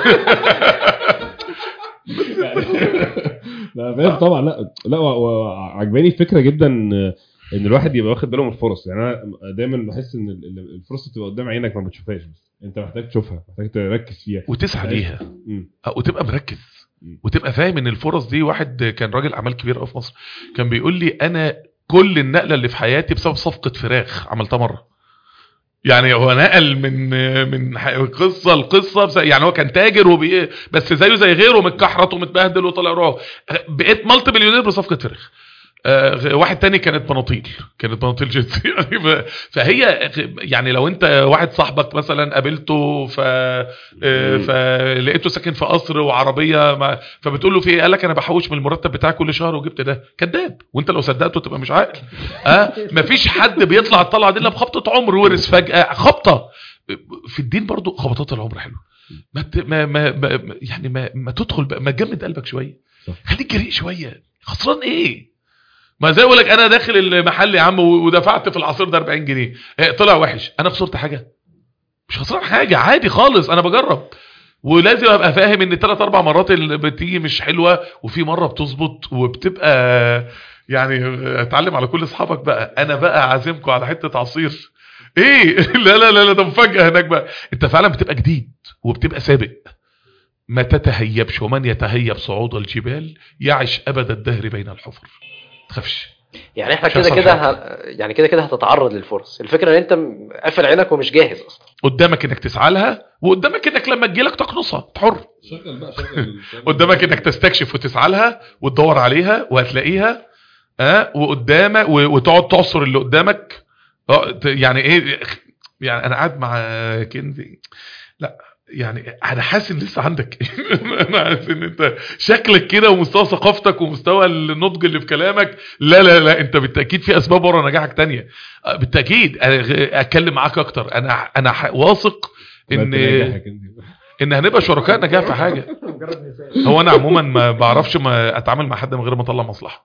لا فاهم طبعا. لا لا وعجباني الفكره جدا ان الواحد يبقى واخد باله من الفرص. يعني انا دايما بحس ان الفرصه تبقى قدام عينك ما بتشوفهاش، بس انت محتاج تشوفها، محتاج تركز فيها وتسعى ليها وتبقى مركز وتبقى فاهم ان الفرص دي. واحد كان راجل اعمال كبير قوي في مصر كان بيقول لي انا كل النقله اللي في حياتي بسبب صفقه فراخ عملتها مره. يعني هو نقل من من قصه لقصه، يعني هو كان تاجر وبي بس زيه زي غيره متكحرط ومتبهدل وطلع روح، بقيت مالتي مليونير بصفقه فراخ. آه واحد تاني كانت بناطيل، كانت بناطيل جينز يعني. فهي يعني لو انت واحد صاحبك مثلا قابلته ف آه فلقيته ساكن في قصر وعربيه ما... فبتقول له في ايه؟ قال لك انا بحوش من المرتب بتاعي كل شهر وجبت ده. كذاب، وانت لو صدقته تبقى مش عاقل. اه مفيش حد بيطلع الطلعه دي الا بخبطه عمر ورث فجاه خبطه. في الدين برضو خبطات العمر حلوه، ما, ما, ما, ما يعني ما, ما تدخل بقى، ما تجمد قلبك شويه، خليك جريء شويه. خسران ايه؟ ما زي اقول لك انا داخل المحل يا عم ودفعت في العصير ده أربعين جنيه طلع وحش، انا خسرت حاجه؟ مش خسران حاجه، عادي خالص، انا بجرب. ولازم ابقى فاهم ان ثلاث اربع مرات اللي بتيجي مش حلوه وفي مره بتظبط وبتبقى يعني. اتعلم على كل اصحابك بقى. انا بقى عازمكم على حته عصير ايه؟ لا لا لا ده مفاجاه هناك بقى. انت فعلا بتبقى جديد وبتبقى سابق. ما تتهيبش، ومن يتهيب صعود الجبال يعش ابد الدهر بين الحفر. تخافش. يعني احنا كده كده ه... يعني كده كده هتتعرض للفرص. الفكره ان انت قافل عينك ومش جاهز اصلا. قدامك انك تسعى لها، وقدامك انك لما تجيلك تقنصها تحر. شغل بقى شغل. قدامك انك تستكشف وتسعى لها وتدور عليها وهتلاقيها. اه وقدامك وتقعد تعصر اللي قدامك. اه يعني ايه يعني انا قاعد مع كنزي، لا يعني انا حاسس ان لسه عندك انا حاسس ان انت شكلك كده ومستوى ثقافتك ومستوى النضج اللي في كلامك. لا لا لا انت بالتاكيد في اسباب ورا نجاحك تانية بالتاكيد. اتكلم معاك اكتر. انا انا واثق ان ان هنبقى شركاء نجاح في حاجه. هو انا عموما ما بعرفش ما اتعامل مع حد من غير ما اطلع مصلحه.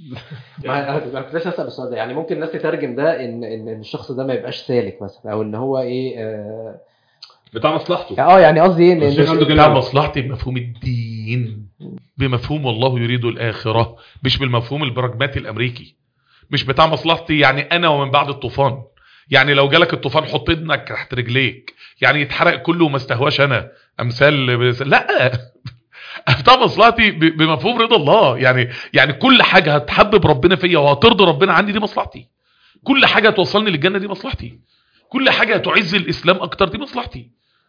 ما انا كنت لسه اسال السؤال ده، يعني ممكن الناس تترجم ده ان ان الشخص ده ما يبقاش سالك مثلا، او ان هو ايه آه بتاع مصلحته. اه يعني قصدي ايه ان بتاع مصلحتي بمفهوم الدين، بمفهوم والله يريد الاخره، مش بالمفهوم البراجماتي الامريكي. مش بتاع مصلحتي يعني انا ومن بعد الطوفان، يعني لو جالك الطوفان حط ايدك تحت رجليك، يعني يتحرق كله وما استهواش انا، امثال لا. بتاع مصلحتي بمفهوم رضا الله، يعني يعني كل حاجه هتحبب ربنا فيا وهترضي ربنا عني دي مصلحتي، كل حاجه هتوصلني للجنه دي مصلحتي، كل حاجه هتعز الاسلام اكتر دي مصلحتي.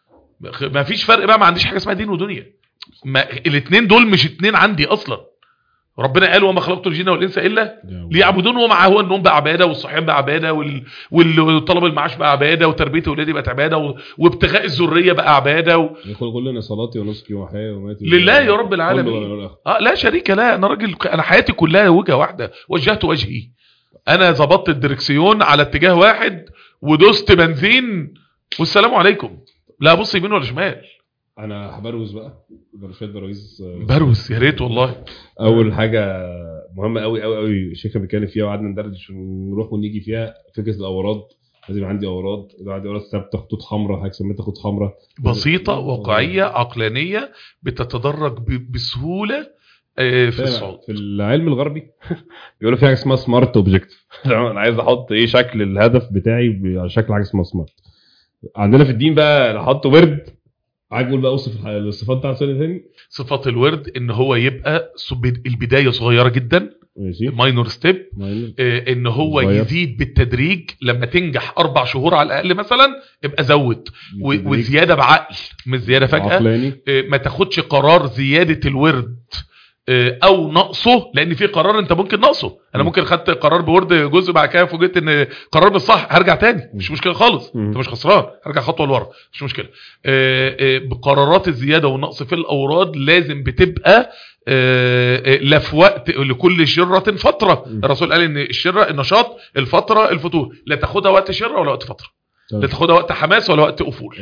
ما فيش فرق بقى، ما عنديش حاجه اسمها دين ودنيا، الاثنين دول مش اتنين عندي اصلا. ربنا قال وما خلقت الجن والانس الا ليعبدون، ومع هو النوم بقى عباده، والصحيان بقى عباده، وال... والطلب المعاش بقى عباده، وتربيه اولادي بقت عباده، و... وابتغاء الذريه بقى عباده، و... يقول كلنا صلاتي ونسكي وحياتي ومماتي لله يا رب العالمين. اه لا شريك لا، انا راجل، انا حياتي كلها وجهه واحده، وجهت وجهي، انا ظبطت الدركسيون على اتجاه واحد ودوست بنزين والسلام عليكم، لا بص يمين ولا شمال. انا هبروز بقى بروشات برويز بروز يا ريت والله. اول حاجه مهمه قوي قوي قوي شيخه بنتكلم فيها وقعدنا ندردش ونروح ونيجي فيها، فكره الاوراد. لازم عندي اوراد، لازم عندي اوراد ثابته، خطوط حمراء، حاجه سميتها خطوط حمراء بسيطه واقعيه عقلانيه بتتدرج بسهوله في الصعود. في العلم الغربي بيقولوا في حاجه اسمها سمارت اوبجكتيف. انا عايز احط ايه شكل الهدف بتاعي على شكل حاجه اسمها سمارت. عندنا في الدين بقى نحط ورد، عايز اقول بقى اوصف الصفات بتاعه سنه ثاني. صفات الورد ان هو يبقى البدايه صغيره جدا، ماشي، ماينور ستيب، آه ان هو صغير. يزيد بالتدريج، لما تنجح اربع شهور على الاقل مثلا ابقى زود، وزياده بعقل مش زياده فجاه. آه ما تاخدش قرار زياده الورد او نقصه، لان في قرار انت ممكن نقصه. انا ممكن خدت قرار بورد جزء بعد كده فوجئت ان قرار بالصح، هرجع تاني مش مشكله خالص، انت مش خسران، هرجع خطوه لورا مش مشكله. بقرارات الزياده والنقص في الاوراد لازم بتبقى لا في وقت، لكل شره فتره. الرسول قال ان الشره النشاط، الفتره الفتور، لا تاخدها وقت شره ولا وقت فتره، لا تاخدها وقت حماس ولا وقت افول.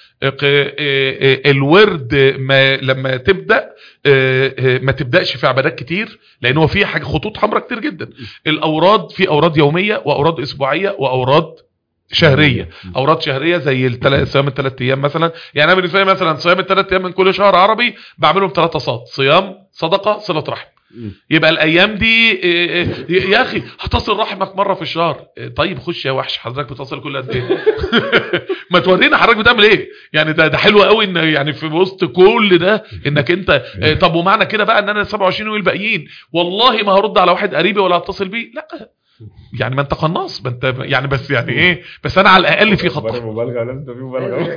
الورد ما لما تبدا ما تبداش في عبادات كتير، لان هو فيه حاجه خطوط حمراء كتير جدا. الاوراد في اوراد يوميه واوراد اسبوعيه واوراد شهريه. اوراد شهريه زي التل... صيام الثلاث ايام مثلا، يعني انا بالنسبه لي مثلا صيام الثلاث ايام من كل شهر عربي بعملهم ثلاثه صاد: صيام، صدقه، صله رحم. يبقى الايام دي يا اخي هتصل رحمك مره في الشهر. طيب خش يا وحش، حضرتك بتصل كل قد ايه؟ ما تورينا حضرتك بتعمل ايه يعني. ده ده حلو قوي ان يعني في وسط كل ده انك انت. طب ومعنى كده بقى ان انا سبعة وعشرين يوم الباقيين والله ما هرد على واحد قريبي ولا هتصل بيه؟ لا يعني ما انت قناص، ما انت يعني بس يعني ايه، بس انا على الاقل في خط مبالغه، لازم في مبالغه.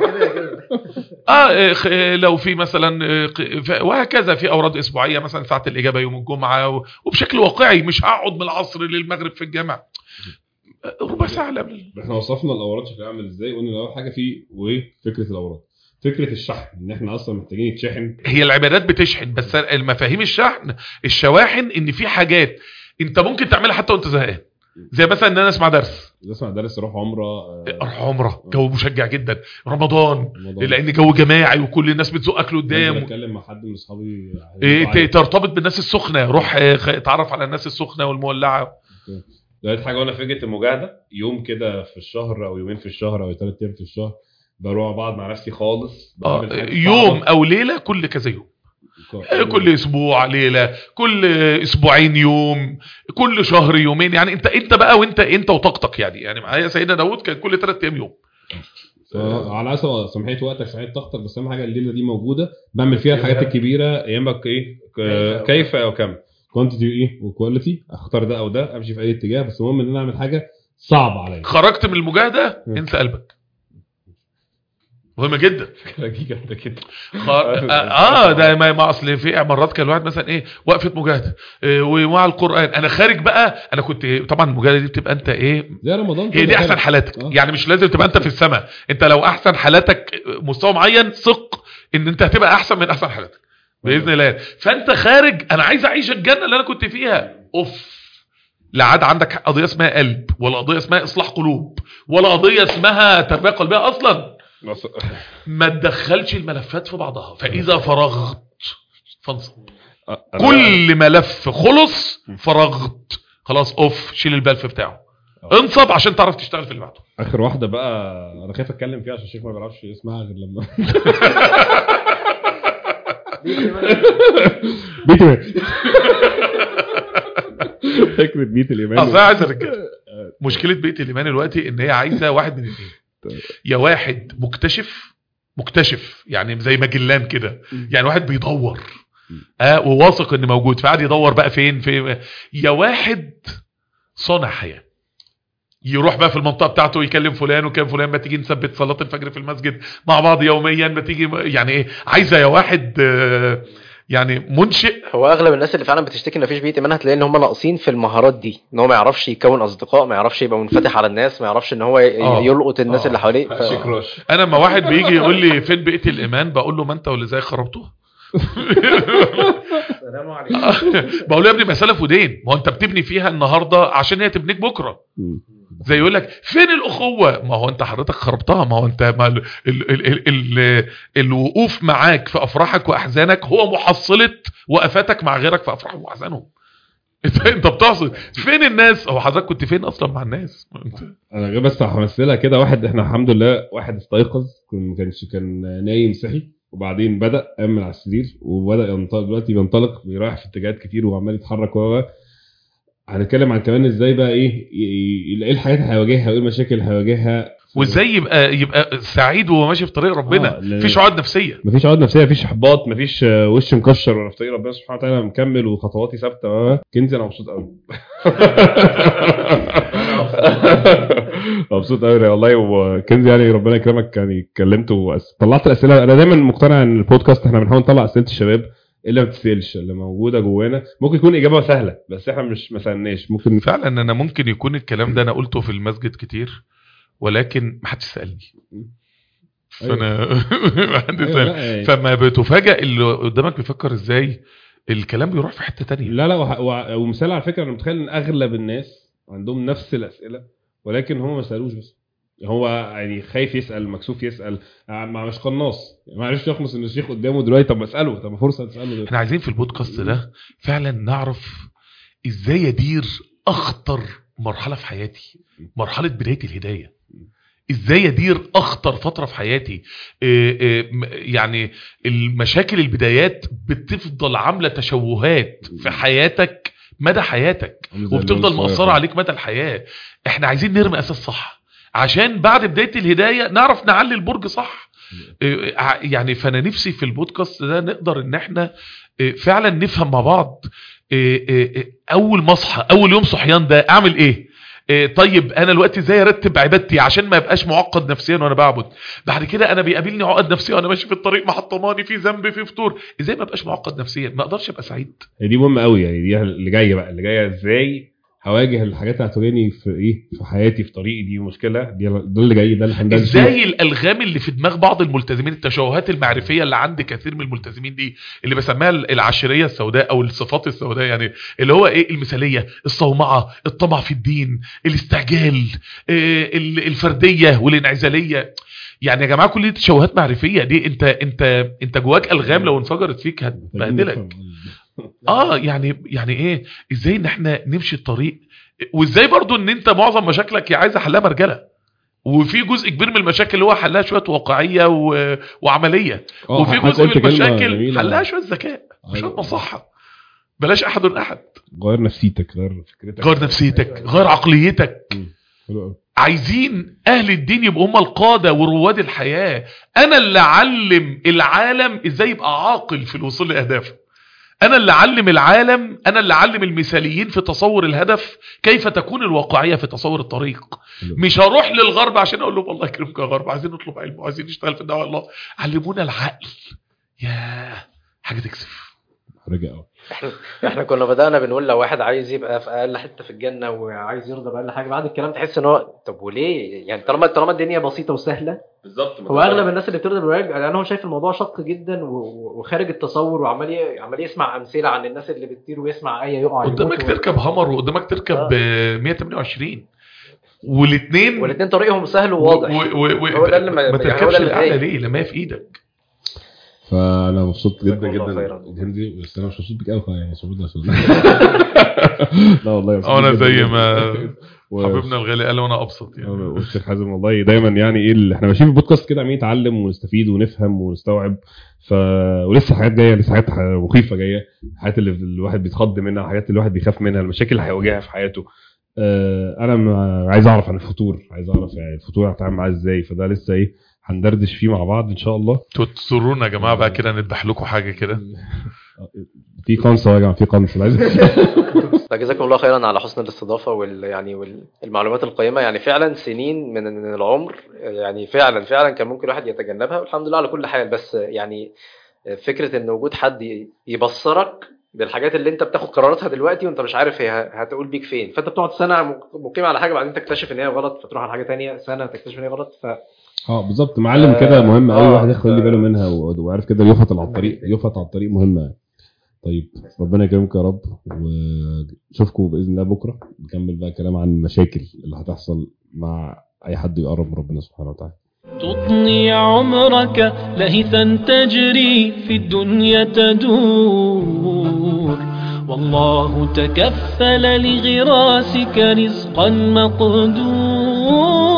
اه لو في مثلا وهكذا في اوراد اسبوعيه مثلا ساعه الاجابه يوم الجمعه، وبشكل واقعي مش هقعد من العصر للمغرب في الجامع ربع ساعه قبل. احنا وصفنا الاوراد شكلها عامل ازاي، قلنا اول حاجه فيه وايه فكره الاوراد، فكره الشحن، ان احنا اصلا محتاجين يتشحن. هي العبادات بتشحن، بس المفاهيم الشحن الشواحن ان في حاجات انت ممكن تعملها حتى وانت زهقان، زي مثلا ان انا اسمع درس اسمع درس اروح عمره. اروح عمره جو مشجع جدا. رمضان, رمضان. لان جو جماعي وكل الناس بتزقك لقدام. اتكلم مع حد من اصحابي إيه ترتبط بالناس السخنه، روح اتعرف على الناس السخنه والمولعه. ده حاجه. وانا فكره المجاهده يوم كده في الشهر او يومين في الشهر او ثلاث ايام في الشهر بروح بعض مع نفسي خالص. آه يوم او ليله كل كذا يوم، كل اسبوع ليله، كل اسبوعين يوم، كل شهر يومين. يعني انت انت بقى وانت انت وطاقتك يعني يعني معايا سيدنا داود كان كل ثلاث ايام يوم. على حسب سمحيه وقتك سمحيه طاقتك، بس اهم حاجه الليله دي موجوده بعمل فيها الحاجات الكبيره. ايامك ايه كيف او كم كوانتيتي ايه وكواليتي، اختار ده او ده، امشي في اي اتجاه، بس المهم ان انا اعمل حاجه صعبه عليا. خرجت من المجاهده انسى قلبك، مهم جدا. دقيقه كده خار... اه ده ما, ما اصل في مرات كان الواحد مثلا ايه وقفه مجاهده إيه ومع القران، انا خارج بقى انا كنت إيه؟ طبعا المجاهده دي بتبقى انت ايه زي رمضان، هي دي احسن حالاتك. آه. يعني مش لازم تبقى انت في السماء، انت لو احسن حالاتك مستوى معين ثق ان انت هتبقى احسن من احسن حالاتك باذن الله. فانت خارج انا عايز اعيش الجنه اللي انا كنت فيها. اوف، لا عاد عندك قضيه اسمها قلب، ولا قضيه اسمها اصلاح قلوب، ولا قضيه اسمها تربيه قلبيه اصلا. ما تدخلش الملفات في بعضها، فاذا فرغت فانصب. كل ملف خلص فرغت خلاص اوف، شيل البلف بتاعه، انصب عشان تعرف تشتغل في اللي بعده. اخر واحده بقى انا خايف اتكلم فيها عشان الشيخ ما بيعرفش يسمعها غير لما بيت الايمان. فكره بيت الايمان اصل عايز ارجع مشكله بيت الايمان دلوقتي ان هي عايزه واحد من الاثنين، يا واحد مكتشف مكتشف يعني زي ماجلان كده، يعني واحد بيدور اه وواثق ان موجود فقاعد يدور بقى فين في، يا واحد صانع حياه يروح بقى في المنطقه بتاعته يكلم فلان وكان فلان ما تيجي نثبت صلاه الفجر في المسجد مع بعض يوميا، ما تيجي يعني ايه، عايزه يا واحد يعني منشئ. هو اغلب الناس اللي فعلا بتشتكي ان مفيش بيئه ايمان هتلاقي ان هم ناقصين في المهارات دي، ان هو ما يعرفش يكون اصدقاء، ما يعرفش يبقى منفتح على الناس، ما يعرفش ان هو يلقط الناس آه. اللي حواليه. ف... انا لما واحد بيجي يقول لي فين بيئه الايمان بقول له ما انت واللي زي خربتوها. السلام عليكم. بقول له يا ابني مساله ودين، ما هو انت بتبني فيها النهارده عشان هي تبنيك بكره. زي يقول لك فين الاخوه، ما هو انت حضرتك خربتها، ما هو انت ما ال ال ال ال ال الوقوف معاك في افراحك واحزانك هو محصله وقفاتك مع غيرك في افراحهم واحزانهم. انت انت بتحصل فين الناس، هو حضرتك كنت فين اصلا مع الناس؟ انا غير بس همثلها كده، واحد احنا الحمد لله واحد استيقظ ما كانش كان نايم صحي وبعدين بدا قام من على السرير وبدا ينطلق، دلوقتي بينطلق بيرايح في اتجاهات كتير وعمال يتحرك. وهو هنتكلم عن كمان ازاي بقى ايه ايه الحاجات اللي هيواجهها وايه المشاكل اللي هيواجهها وازاي يبقى يبقى سعيد وهو ماشي في طريق ربنا. آه مفيش عقد نفسيه مفيش عقد نفسيه مفيش احباط مفيش وش مكشر وانا في طريق ربنا سبحانه وتعالى مكمل وخطواتي ثابته. كنزي انا مبسوط قوي. مبسوط قوي والله. وكنزي يعني ربنا يكرمك، يعني اتكلمت وطلعت الاسئله. انا دايما مقتنع ان البودكاست احنا بنحاول نطلع اسئله الشباب اللي ما بتسالش اللي موجوده جوانا، ممكن يكون اجابه سهله بس احنا مش ما سالناش. ممكن فعلا انا ممكن يكون الكلام ده انا قلته في المسجد كتير ولكن ما حدش سالني. فانا أيوة. أيوة. فما بتفاجئ اللي قدامك بيفكر ازاي الكلام بيروح في حته تانية. لا لا و... ومثال على فكره انا متخيل ان اغلب الناس عندهم نفس الاسئله ولكن هم ما سالوش، بس هو يعني خايف يسال مكسوف يسال ما مش قناص ما عرفش يخلص ان الشيخ قدامه دلوقتي. طب اساله، طب فرصه تساله دلوقتي. احنا عايزين في البودكاست ده فعلا نعرف ازاي يدير اخطر مرحله في حياتي، مرحله بدايه الهدايه. ازاي يدير اخطر فتره في حياتي. إيه إيه يعني المشاكل البدايات بتفضل عامله تشوهات في حياتك مدى حياتك وبتفضل مأثره عليك مدى الحياه. احنا عايزين نرمي اساس صح عشان بعد بدايه الهدايه نعرف نعلي البرج صح. إيه يعني فانا نفسي في البودكاست ده نقدر ان احنا إيه فعلا نفهم مع بعض. إيه إيه اول ما اصحى اول يوم صحيان ده اعمل ايه. إيه طيب انا دلوقتي ازاي ارتب عبادتي عشان ما يبقاش معقد نفسيا وانا بعبد. بعد كده انا بيقابلني عقد نفسيه وانا ماشي في الطريق محطماني في ذنب في فطور، ازاي ما ابقاش معقد نفسيا ما اقدرش ابقى سعيد. دي مهمه قوي يعني، دي اللي جايه بقى اللي جايه ازاي هواجه الحاجات اللي هتواجهني في ايه في حياتي في طريقي. دي مشكله، دي ده اللي جاي، ده اللي هندرس ازاي الالغام اللي في دماغ بعض الملتزمين، التشوهات المعرفيه اللي عند كثير من الملتزمين دي اللي بسميها العشريه السوداء او الصفات السوداء، يعني اللي هو ايه المثاليه، الصومعه، الطمع في الدين، الاستعجال، إيه الفرديه والانعزاليه. يعني يا جماعه كل دي تشوهات معرفيه. دي انت انت انت جواك الغام لو انفجرت فيك هتبهدلك. اه يعني يعني ايه ازاي ان احنا نمشي الطريق، وازاي برضو ان انت معظم مشاكلك يا عايزه حلها مرجله، وفي جزء كبير من المشاكل اللي هو حلها شويه واقعيه و... وعمليه، وفي جزء من المشاكل حلها شويه ذكاء شويه مصحه. بلاش احد احد. غير نفسيتك، غير فكرتك، غير نفسيتك، غير عقليتك. عايزين اهل الدين يبقوا هم القاده ورواد الحياه. انا اللي اعلم العالم ازاي يبقى عاقل في الوصول لاهدافه. انا اللي اعلم العالم، انا اللي اعلم المثاليين في تصور الهدف كيف تكون الواقعيه في تصور الطريق. مش هروح للغرب عشان اقول لهم الله يكرمك يا غرب عايزين نطلب علم وعايزين نشتغل في الدعوه الله. علمونا العقل. يا حاجه تكسف. رجع احنا احنا كنا بدأنا بنقول لو واحد عايز يبقى في اقل حته في الجنه وعايز يرضى باقل حاجه، بعد الكلام تحس ان هو طب وليه يعني طالما طالما الدنيا بسيطه وسهله. بالظبط. هو اغلب الناس اللي بترضى بالواجب انا هو شايف الموضوع شق جدا وخارج التصور، وعمال عمال يسمع امثله عن الناس اللي بتطير ويسمع ايه يقع قدامك تركب همر وقدامك تركب مية وتمانية وعشرين. والاثنين والاثنين طريقهم سهل وواضح. هو ده اللي ما تركبش الاعلى ليه لما هي في ايدك. فانا مبسوط جدا جدا هندي، بس انا مش مبسوط بك قوي يعني سعود عشان لا والله انا زي ما حبيبنا الغالي قال وانا ابسط يعني. والشيخ حازم والله دايما يعني ايه احنا ماشيين في بودكاست كده عمالين نتعلم ونستفيد ونفهم ونستوعب. ف ولسه حاجات جايه، لسه حاجات مخيفه جايه، حاجات اللي الواحد بيتخض منها، حاجات اللي الواحد بيخاف منها، المشاكل اللي هيواجهها في حياته. انا عايز اعرف عن الفطور، عايز اعرف يعني الفطور هتعامل معاه ازاي. فده لسه ايه هندردش فيه مع بعض ان شاء الله. تسرونا يا جماعه بقى كده نذبح لكم حاجه كده في قنصه يا جماعه، في قنصه عايز جزاكم الله خيرا على حسن الاستضافه وال يعني والمعلومات القيمه. يعني فعلا سنين من العمر يعني فعلا فعلا كان ممكن الواحد يتجنبها، والحمد لله على كل حال. بس يعني فكره ان وجود حد يبصرك بالحاجات اللي انت بتاخد قراراتها دلوقتي وانت مش عارف هي هتقول بيك فين، فانت بتقعد سنه مقيم على حاجه بعدين تكتشف ان هي غلط فتروح على حاجه تانية، سنه تكتشف ان هي غلط. ف اه بالظبط معلم آه كده مهم قوي. آه واحد ياخد لي باله منها وعارف كده يفط على الطريق، يفط على الطريق مهمه. طيب ربنا يكرمك يا رب، ونشوفكم باذن الله بكره نكمل بقى كلام عن المشاكل اللي هتحصل مع اي حد يقرب من ربنا سبحانه وتعالى. تطني عمرك لهثا تجري في الدنيا تدور، والله تكفل لغراسك رزقا مقدور.